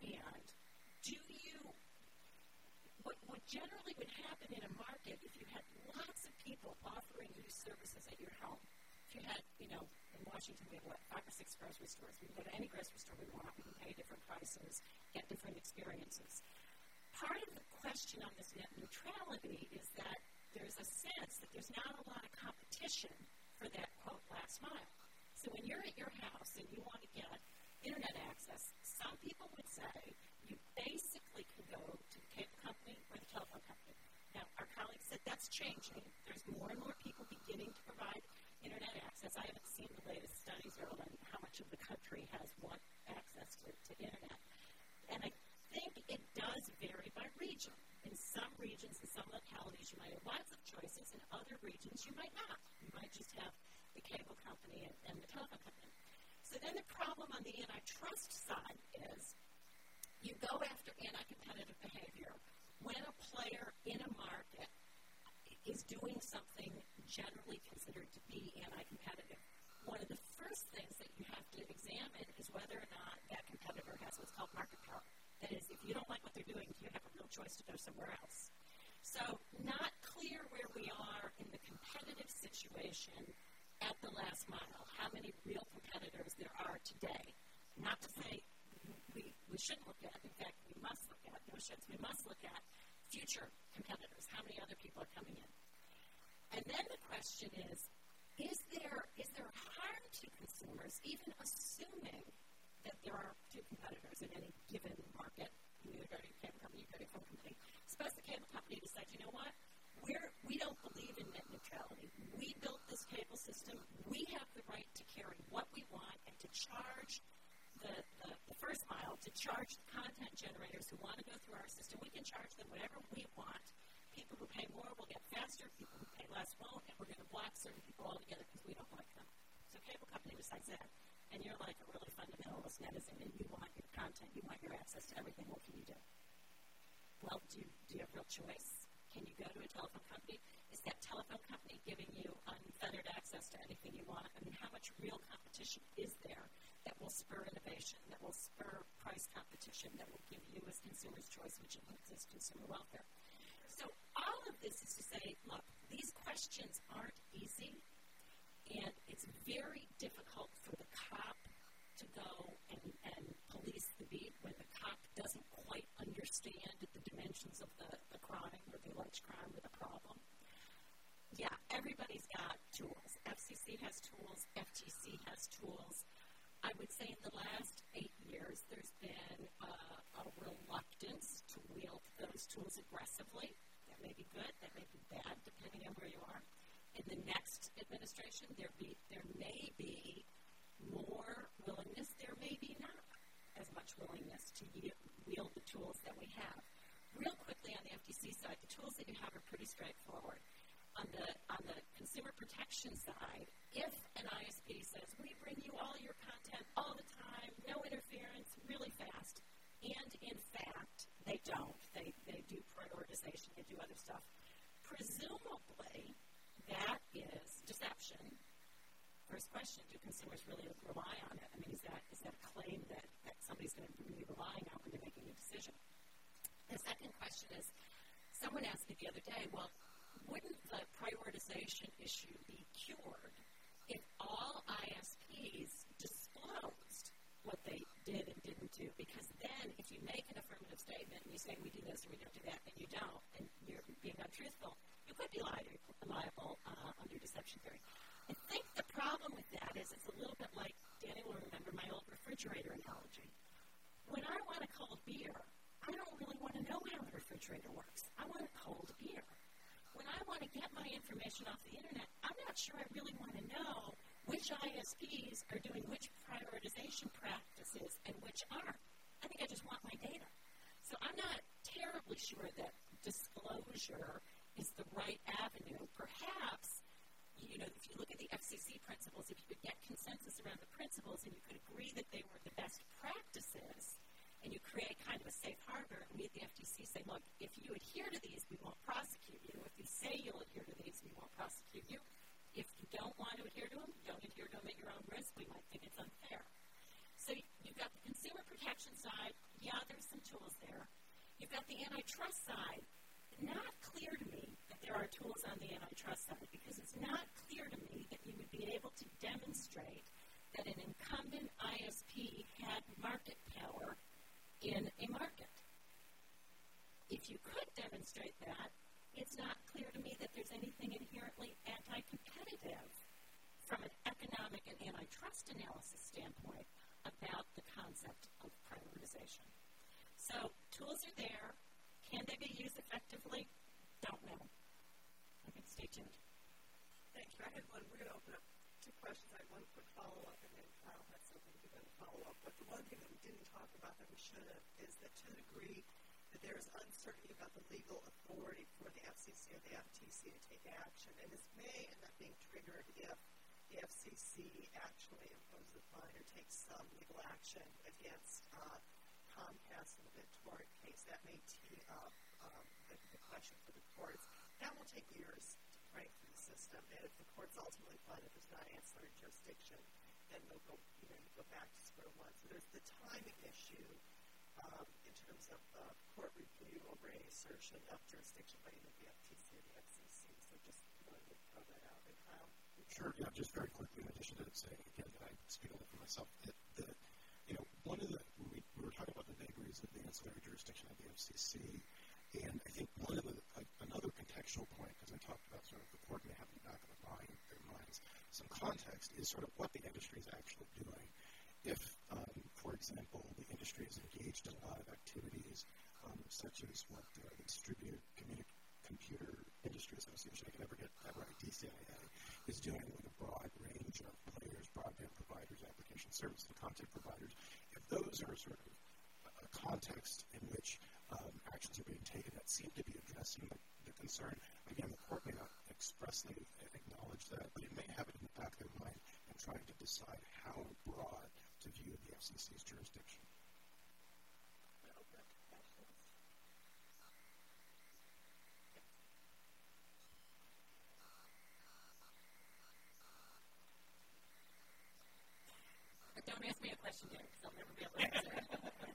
hand, do you, what, what generally would happen in a market if you had lots of people offering you services at your home, if you had, you know, in Washington we have, what, five or six grocery stores. We can go to any grocery store we want. We can pay different prices, get different experiences. Part of the question on this net neutrality is that there's a sense that there's not a lot of competition for that, quote, last mile. So when you're at your house and you want to get internet access, some people would say you basically can go to the cable company or the telephone company. Now, our colleagues said that's changing. There's more and more people beginning to provide internet access. I haven't seen the latest studies on how much of the country has what access to, to internet. And I think it does vary by region. In some regions, in some localities, you might have lots of choices. In other regions, you might not. You might just have the cable company and, and the telephone company. So then the problem on the antitrust side is you go after anti-competitive behavior when a player in a market is doing something generally considered to be anti-competitive. One of the first things that you have to examine is whether or not that competitor has what's called market power. That is, if you don't like what they're doing, do you have a real choice to go somewhere else? So not clear where we are in the competitive situation at the last mile, how many real competitors there are today. Not to say we, we shouldn't look at, in fact, we must look at, no shoulds, we must look at future competitors, how many other people are coming in. And then the question is, is there is there harm to consumers, even assuming that there are two competitors in any given market? You either go to your cable company, you go to your phone company. Suppose the cable company decides, you know what, We're, we don't believe in net neutrality. We built this cable system. We have the right to carry what we want and to charge the, the, the first mile, to charge the content generators who want to go through our system. We can charge them whatever we want. People who pay more will get faster. People who pay less won't. And we're going to block certain people altogether because we don't like them. So cable company decides that. And you're like a really fundamentalist netizen and you want your content, you want your access to everything. What can you do? Well, do you, do you have real choice? Can you go to a telephone company? Is that telephone company giving you unfettered access to anything you want? I mean, how much real competition is there that will spur innovation, that will spur price competition, that will give you as consumers choice, which enhances consumer welfare? So all of this is to say, look, these questions aren't easy, and it's very difficult for the cop to go and, and police the beat when the cop doesn't quite understand the dimensions of the, the crime or the alleged crime or the problem. Yeah, everybody's got tools. F C C has tools. F T C has tools. I would say in the last eight years, there's been uh, a reluctance to wield those tools aggressively. That may be good. That may be bad, depending on where you are. In the next administration, there be there may be more willingness. There may be not as much willingness to wield the tools that we have. Real quickly on the F T C side, the tools that you have are pretty straightforward. On the on the consumer protection side, if an I S P says, we bring you all your content all the time, no interference, really fast, and in fact, they don't. They, they do prioritization, they do other stuff. Presumably, that is deception. First question, do consumers really rely on it? I mean, is that is that a claim that, that somebody's going to be relying on when they're making a decision? The second question is, someone asked me the other day, well, wouldn't the prioritization issue be cured if all I S Ps disclosed what they did and didn't do? Because then if you make an affirmative statement and you say we do this or we don't do that and you don't, and you're being untruthful, you could be liable, liable uh, under deception theory. I think the problem with that is it's a little bit like, Danny will remember my old refrigerator analogy. When I want a cold beer, I don't really want to know how the refrigerator works. I want a cold beer. When I want to get my information off the internet, I'm not sure I really want to know which I S Ps are doing which prioritization practices and which aren't. I think I just want my data. So I'm not terribly sure that disclosure is the right avenue. Perhaps, you know, if you look at the F C C principles, if you could get consensus around the principles and you could agree that they were the best practices, and you create kind of a safe harbor, and we at the F T C say, look, if you adhere to these, we won't prosecute you. If you say you'll adhere to these, we won't prosecute you. If you don't want to adhere to them, don't adhere to them at your own risk. We might think it's unfair. So you've got the consumer protection side. Yeah, there's tools there. You've got the antitrust side. Not clear to me that there are tools on the antitrust side because it's not clear to me that you would be able to demonstrate that an incumbent I S P had market power in a market. If you could demonstrate that, it's not clear to me that there's anything inherently anti-competitive from an economic and antitrust analysis standpoint about the concept of prioritization. So tools are there. Can they be used effectively? Don't know. Okay, stay tuned. Thank you. I had one. We're going to open up two questions. I had one quick follow-up, and then Kyle had something to do to follow up. But the one thing that we didn't talk about that we should have is that to the degree that there is uncertainty about the legal authority for the F C C or the F T C to take action, and this may end up being triggered if the F C C actually imposes a fine or takes some legal action against uh, Comcast in the BitTorrent case. That may tee up um, the, the question for the courts. That will take years to crank through the system, and if the courts ultimately find that there's not ancillary jurisdiction, then they'll go, you know, you go back to square one. So there's the timing issue um, in terms of uh, court review over any assertion of jurisdiction by either the F T C or the F C C. So just wanted to throw that out. And Kyle? Sure, yeah, just very quickly, in addition to saying, again, that I speak only for myself, that, that you know, one of the, we, we were talking about the vagaries of the ancillary jurisdiction of the F C C, and I think one of the, uh, another contextual point, because I talked about sort of the court may have in the back of their, mind, their minds some context, is sort of what the industry is actually doing. If, um, for example, the industry is engaged in a lot of activities, um, such as what the Distributed Communi- Computer Industry Association, I can never get that right, D C I A, is doing with a broad range of players, broadband providers, application service and content providers. If those are sort of a context in which um, actions are being taken that seem to be addressing the, the concern, again, the court may not expressly acknowledge that, but it may have it in the back of their mind and trying to decide how broad to view the F C C's jurisdiction. Don't ask me a question, Derek, because I'll never be able to answer it.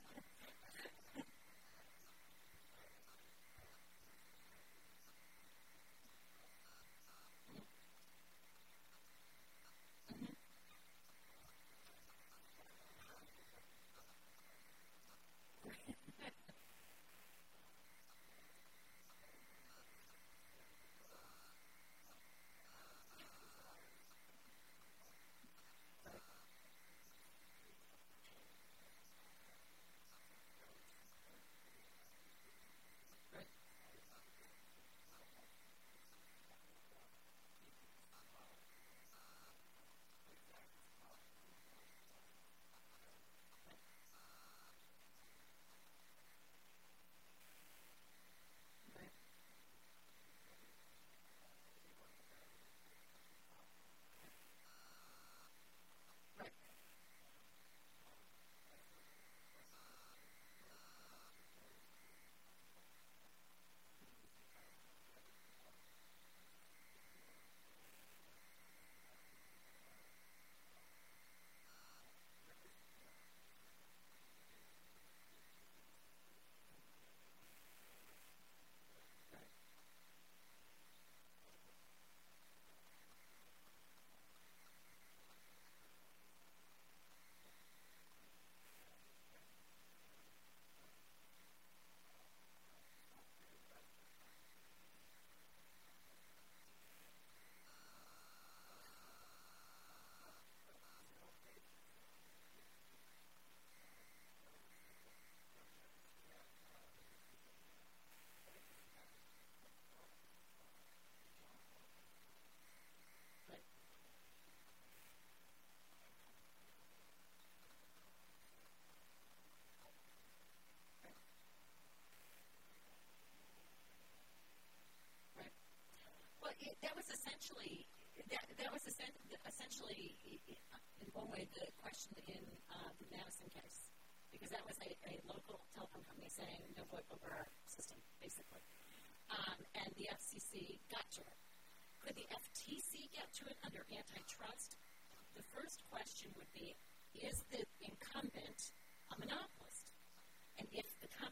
It, that was essentially that, that was essentially in one way the question in uh, the Madison case, because that was a, a local telephone company saying no vote over our system, basically, um, and the F C C got to it. Could the F T C get to it under antitrust? The first question would be: is the incumbent a monopolist? And if the com-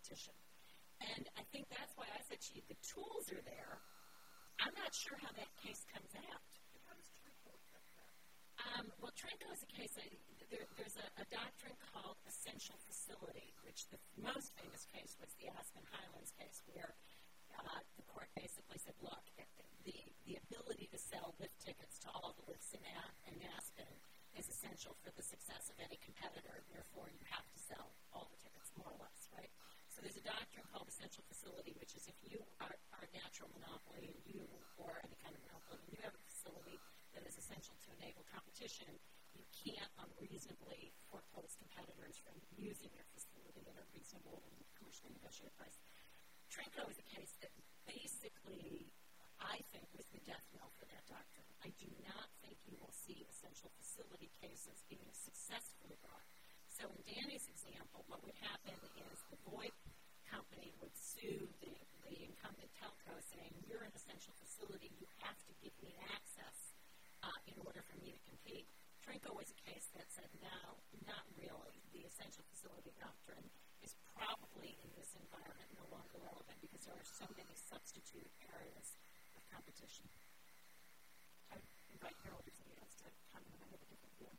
competition. And I think that's why I said to you, the tools are there. I'm not sure how that case comes out. How does Trinco affect that? Um, well, Trinco is a case, that there, there's a, a doctrine called essential facility, which the most famous case was the Aspen Highlands case, where uh, the court basically said, look, the, the ability to sell lift tickets to all the lifts in, A- in Aspen is essential for the success of any competitor. Therefore, you have to sell all the tickets, more or less, right? So there's a doctrine called essential facility, which is if you are, are a natural monopoly and you, or any kind of monopoly, and you have a facility that is essential to enable competition, you can't unreasonably foreclose competitors from using your facility at a reasonable and commercially negotiated price. Trinco is a case that basically, I think, was the death knell for that doctrine. I do not think you will see essential facility cases being successfully brought. So in Danny's example, what would happen is the VoIP company would sue the, the incumbent telco saying, you're an essential facility, you have to give me access uh, in order for me to compete. Trinco was a case that said, no, not really. The essential facility doctrine is probably in this environment no longer relevant because there are so many substitute areas of competition. I invite Harold or somebody else to comment on a different view.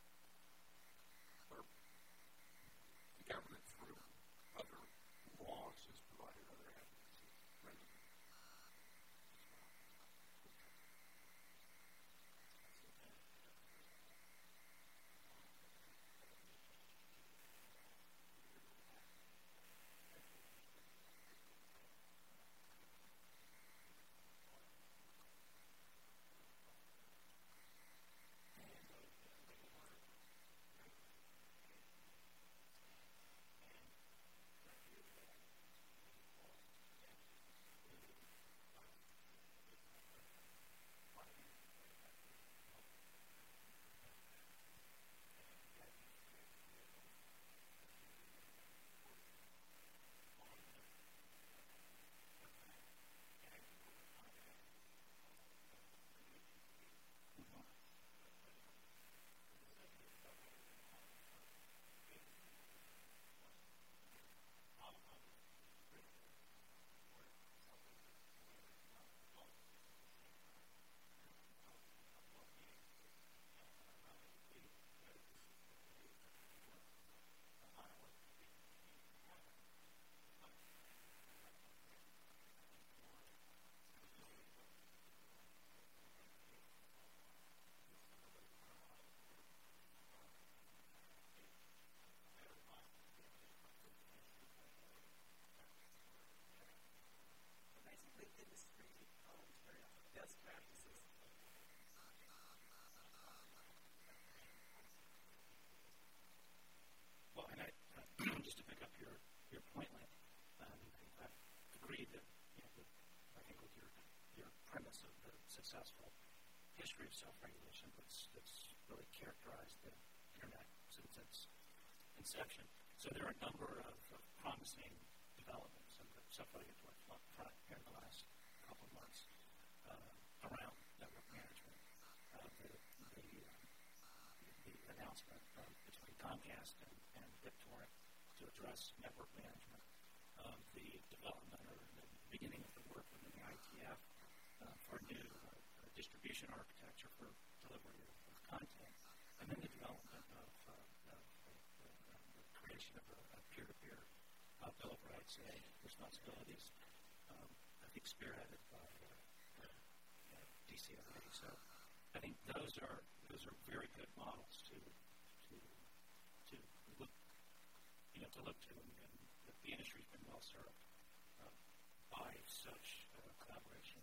The government, through other laws, has provided other avenues of revenue. Successful history of self-regulation that's, that's really characterized the Internet since its inception. So there are a number of, of promising developments on the self-regulatory front here in the last couple of months uh, around network management. Uh, the, the, uh, the announcement uh, between Comcast and, and BitTorrent to address network management. Um, the development or the beginning of the work within the I T F uh, for a new uh, distribution architecture for delivery of, of content, and then the development of, uh, of, of uh, the creation of a, a peer-to-peer uh, Bill of Rights and responsibilities, um, I think spearheaded by uh, uh, D C I A. So I think those are those are very good models to to to look you know to look to, and, and the industry's been well served uh, by such uh, collaboration.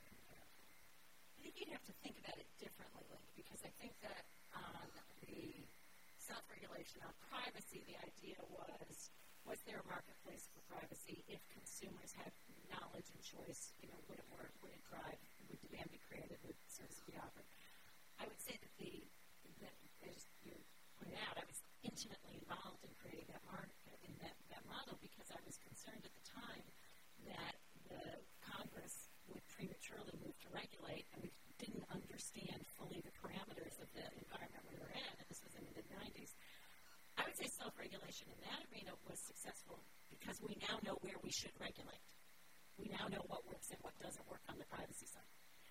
I think you'd have to think about it differently, Linda, because I think that on the self-regulation on privacy, the idea was, was there a marketplace for privacy if consumers had knowledge and choice? You know, would it work? Would it drive? Would demand be created? Would service be offered? I would say that the, that as you pointed out, I was intimately involved in creating that market, in that, that model, because I was concerned at the time that the Congress would prematurely move to regulate, and we didn't understand fully the parameters of the environment we were in, and this was in the mid nineties. I would say self-regulation in that arena was successful because we now know where we should regulate. We now know what works and what doesn't work on the privacy side.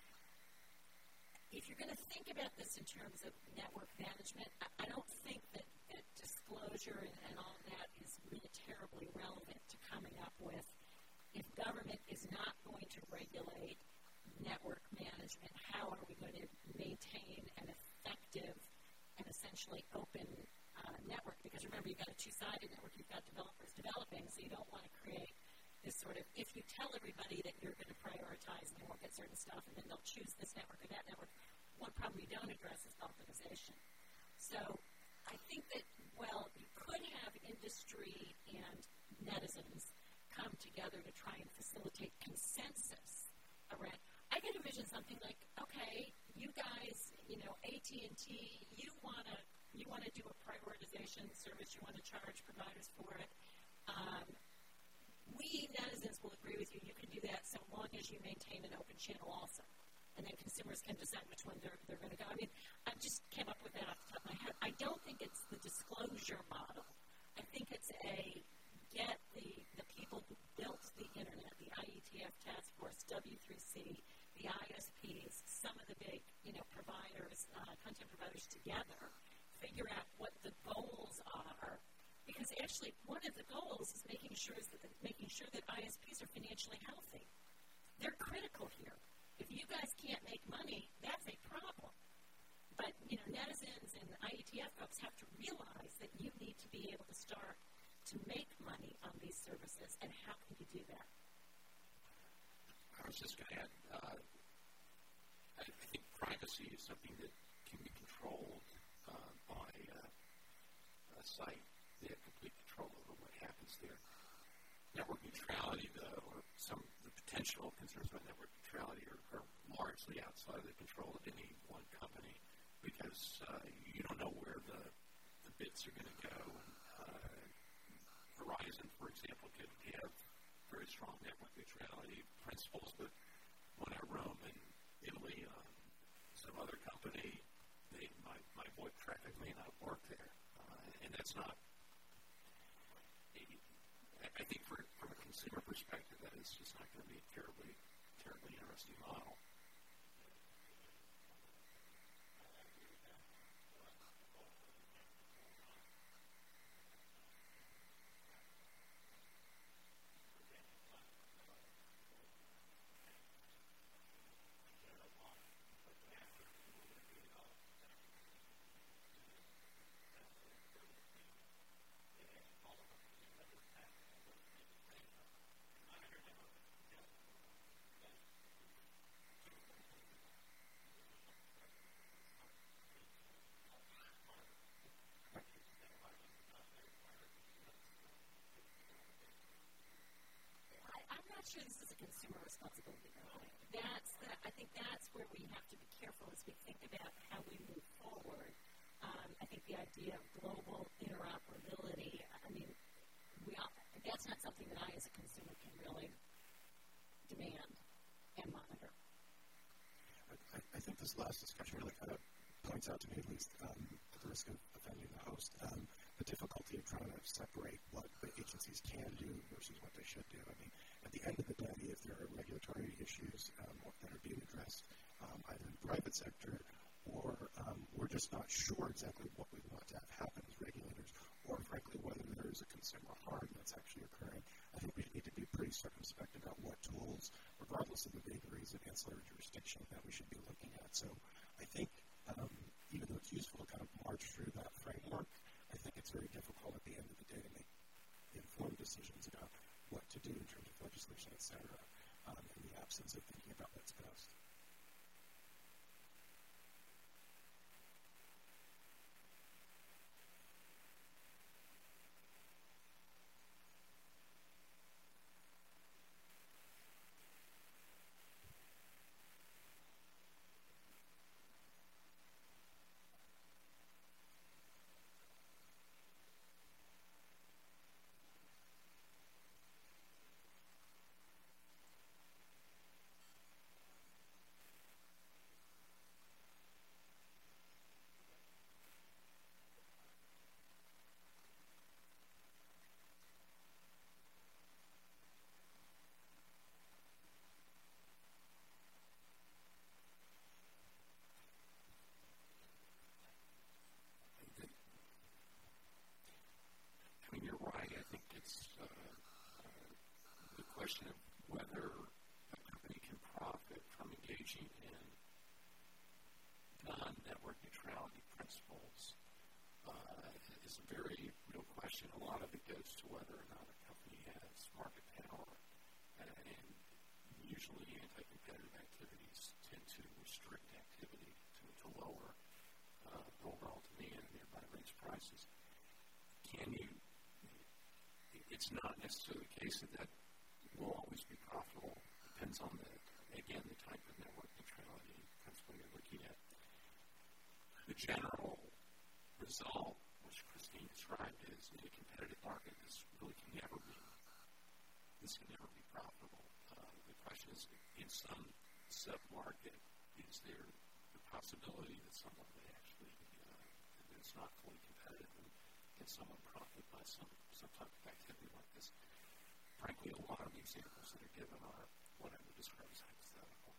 If you're going to think about this in terms of network management, I, I don't think that, that disclosure and, and all of that is really terribly relevant to coming up with, if government is not going to regulate network management, how are we going to maintain an effective and essentially open uh, network? Because remember, you've got a two-sided network, you've got developers developing, so you don't want to create this sort of, if you tell everybody that you're going to prioritize and you won't get certain stuff, and then they'll choose this network or that network, one problem you don't address is optimization. So I think that, well, you could have industry and netizens come together to try and facilitate consensus around. I could envision something like, okay, you guys, you know, A T and T, you want to you want to do a prioritization service, you want to charge providers for it. Um, we netizens will agree with you, you can do that so long as you maintain an open channel also. And then consumers can decide which one they're, they're going to go. I mean, I just came up with that off the top of my head. I don't think it's the disclosure model. I think it's a get the, the people who built the internet, the I E T F task force, W three C, the I S Ps, some of the big, you know, providers, uh, content providers together, figure out what the goals are. Because actually, one of the goals is making sure is that the, making sure that I S Ps are financially healthy. They're critical here. If you guys can't make money, that's a problem. But you know, netizens and I E T F folks have to realize that you need to be able to start to make money on these services, and how can you do that? I was just going to add, uh, I, I think privacy is something that can be controlled uh, by uh, a site. They have complete control over what happens there. Network neutrality, though, or some of the potential concerns about network neutrality are, are largely outside of the control of any one company, because uh, you don't know where the, the bits are going to go. Uh, Verizon, for example, could have very strong network neutrality principles, but when I roam in Italy on some other company, they, my, my VoIP traffic may not work there. Uh, and that's not, I think for, from a consumer perspective, that is just not going to be a terribly, terribly interesting model. I'm not sure this is a consumer responsibility. That's the, I think that's where we have to be careful as we think about how we move forward. Um, I think the idea of global interoperability, I mean, we all, that's not something that I as a consumer can really demand and monitor. I, I think this last discussion really kind of points out to me, at least um, at the risk of offending the host, um, the difficulty of trying to separate what the agencies can do versus what they should do. I mean, at the end of the day, if there are regulatory issues um, that are being addressed um, either in the private sector or um, we're just not sure exactly what we want to have happen as regulators, or frankly whether there is a consumer harm that's actually occurring, I think we need to be pretty circumspect about what tools, regardless of the vagaries of ancillary jurisdiction, that we should be looking at. So I think um, even though it's useful to kind of march through that framework, I think it's very difficult at the end of the day to make informed decisions about what to do in terms of legislation, et cetera, um, in the absence of thinking about what's best. a very real question. A lot of it goes to whether or not a company has market power, uh, and usually anti-competitive activities tend to restrict activity to, to lower uh, overall demand and thereby raise prices. Can you, it's not necessarily the case that that will always be profitable. Depends on the, again, the type of network neutrality principle you're looking at. The general result, which Christine described, is in a competitive market, this really can never be, this can never be profitable. Uh, the question is, in some sub-market, is there the possibility that someone may actually, uh, that it's not fully competitive, and can someone profit by some, some type of activity like this? Frankly, a lot of the examples that are given are what I would describe as hypothetical.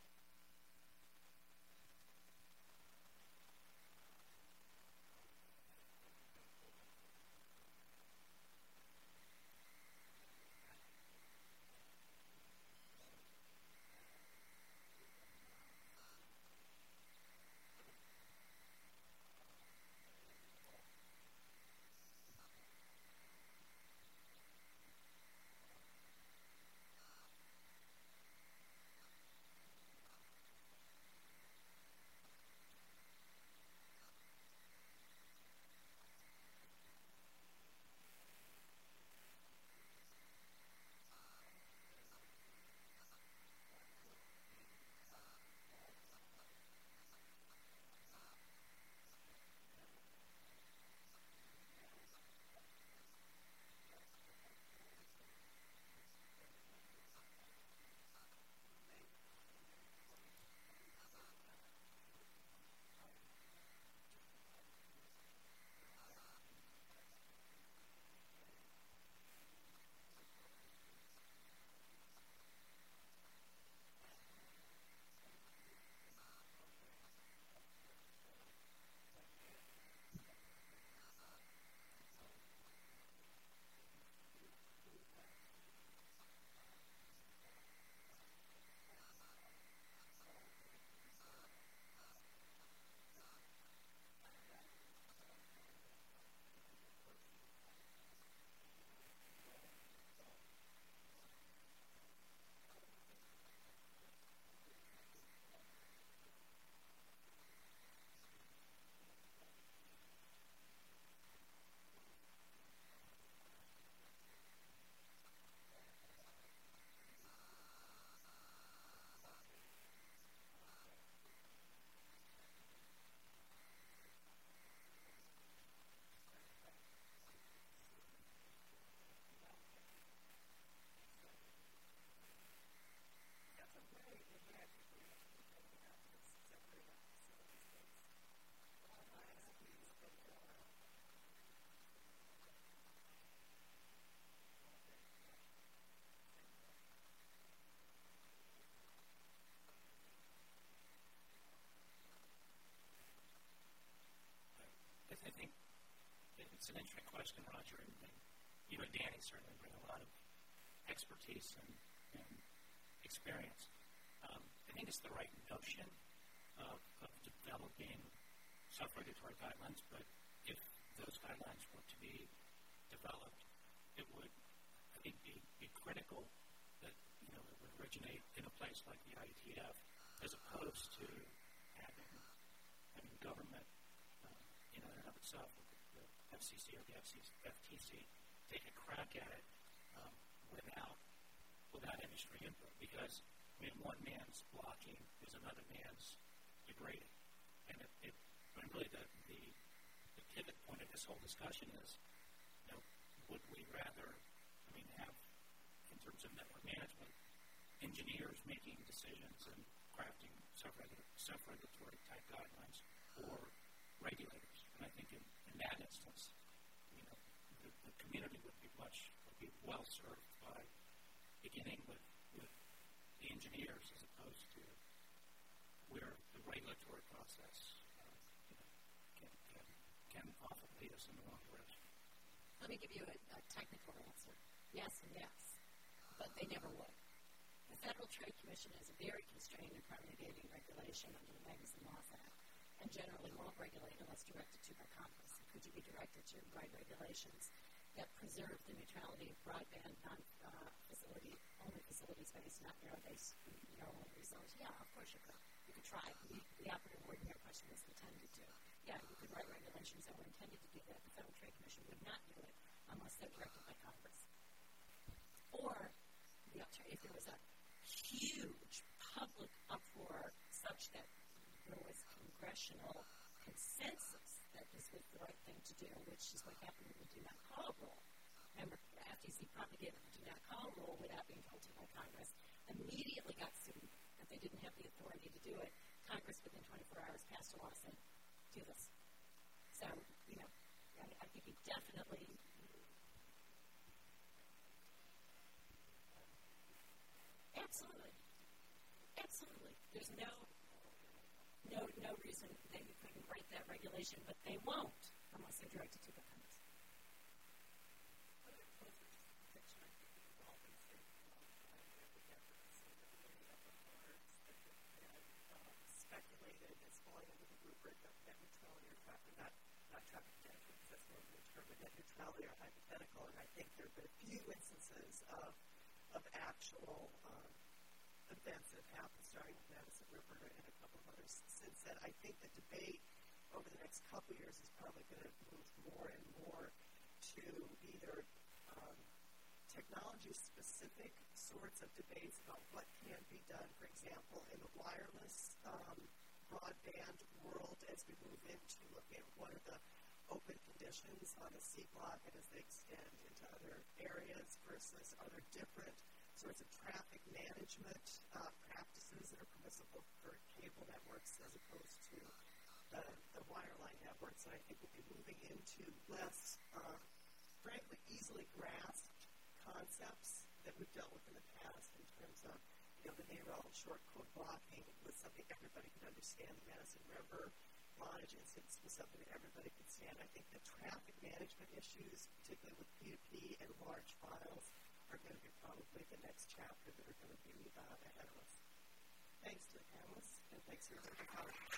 I think it's an interesting question, Roger, and, and you and Danny certainly bring a lot of expertise and, and experience. Um, I think it's the right notion of, of developing self-regulatory guidelines, but if those guidelines were to be developed, it would, I think, be, be critical that, you know, it would originate in a place like the I E T F as opposed to having, having government, uh, you know, in and of itself, the F C C or the F T C, take a crack at it um, without without industry input, because I mean, one man's blocking is another man's degrading, and it, it and really the, the the pivot point of this whole discussion is, you know, would we rather, I mean, have in terms of network management, engineers making decisions and crafting self-regulatory, self-regulatory type guidelines, or regulators? And I think in, in that instance, you know, the, the community would be much would be well served by beginning with, with the engineers as opposed to where the regulatory process uh, you know, can, can, can often lead us in the wrong direction. Let me give you a, a technical answer. Yes and yes, but they never would. The Federal Trade Commission is a very constrained and promulgating regulation under the Magnuson Laws Act, and generally won't regulate unless directed to by Congress. And could you be directed to write regulations that preserve the neutrality of broadband, non-facility, uh, only facilities-based, not narrow-based, narrow-only zones? Yeah, of course you could. You could try. The, the operative word in your question was intended to. Yeah, you could write regulations that were intended to do that. The Federal Trade Commission would not do it unless they're directed by Congress. Or, the if there was a huge public uproar such that there was congressional consensus that this was the right thing to do, which is what happened with the do not call rule. Remember, the F T C propagated the do not call rule without being told to by Congress, immediately got sued that they didn't have the authority to do it. Congress, within twenty-four hours, passed a law saying, do this. So, you know, I, I think it definitely... Absolutely. Absolutely. There's no, no, no reason that you couldn't write that regulation, but they won't unless they're directed to the Congress. Speculated as falling under the rubric of net neutrality or traffic, not, not traffic management, because that's more of a term, but net neutrality or hypothetical. And I think there have been a few instances of, of actual um, events that have happened, starting with Madison River and a couple of others since then. I think the debate over the next couple of years is probably going to move more and more to either um, technology-specific sorts of debates about what can be done, for example, in the wireless um, broadband world as we move into looking at what are the open conditions on the C block and as they extend into other areas versus other different sorts of traffic management uh, practices that are permissible for cable networks as opposed to the, the wireline networks. And I think we'll be moving into less, uh, frankly, easily grasped concepts that we've dealt with in the past in terms of, you know, the NARAL short code blocking was something everybody could understand. The Madison River Vonage instance was something that everybody could stand. I think the traffic management issues, particularly with P two P and large files, are going to be probably the next chapter that are going to be uh, ahead of us. Thanks to the panelists, and thanks for your time.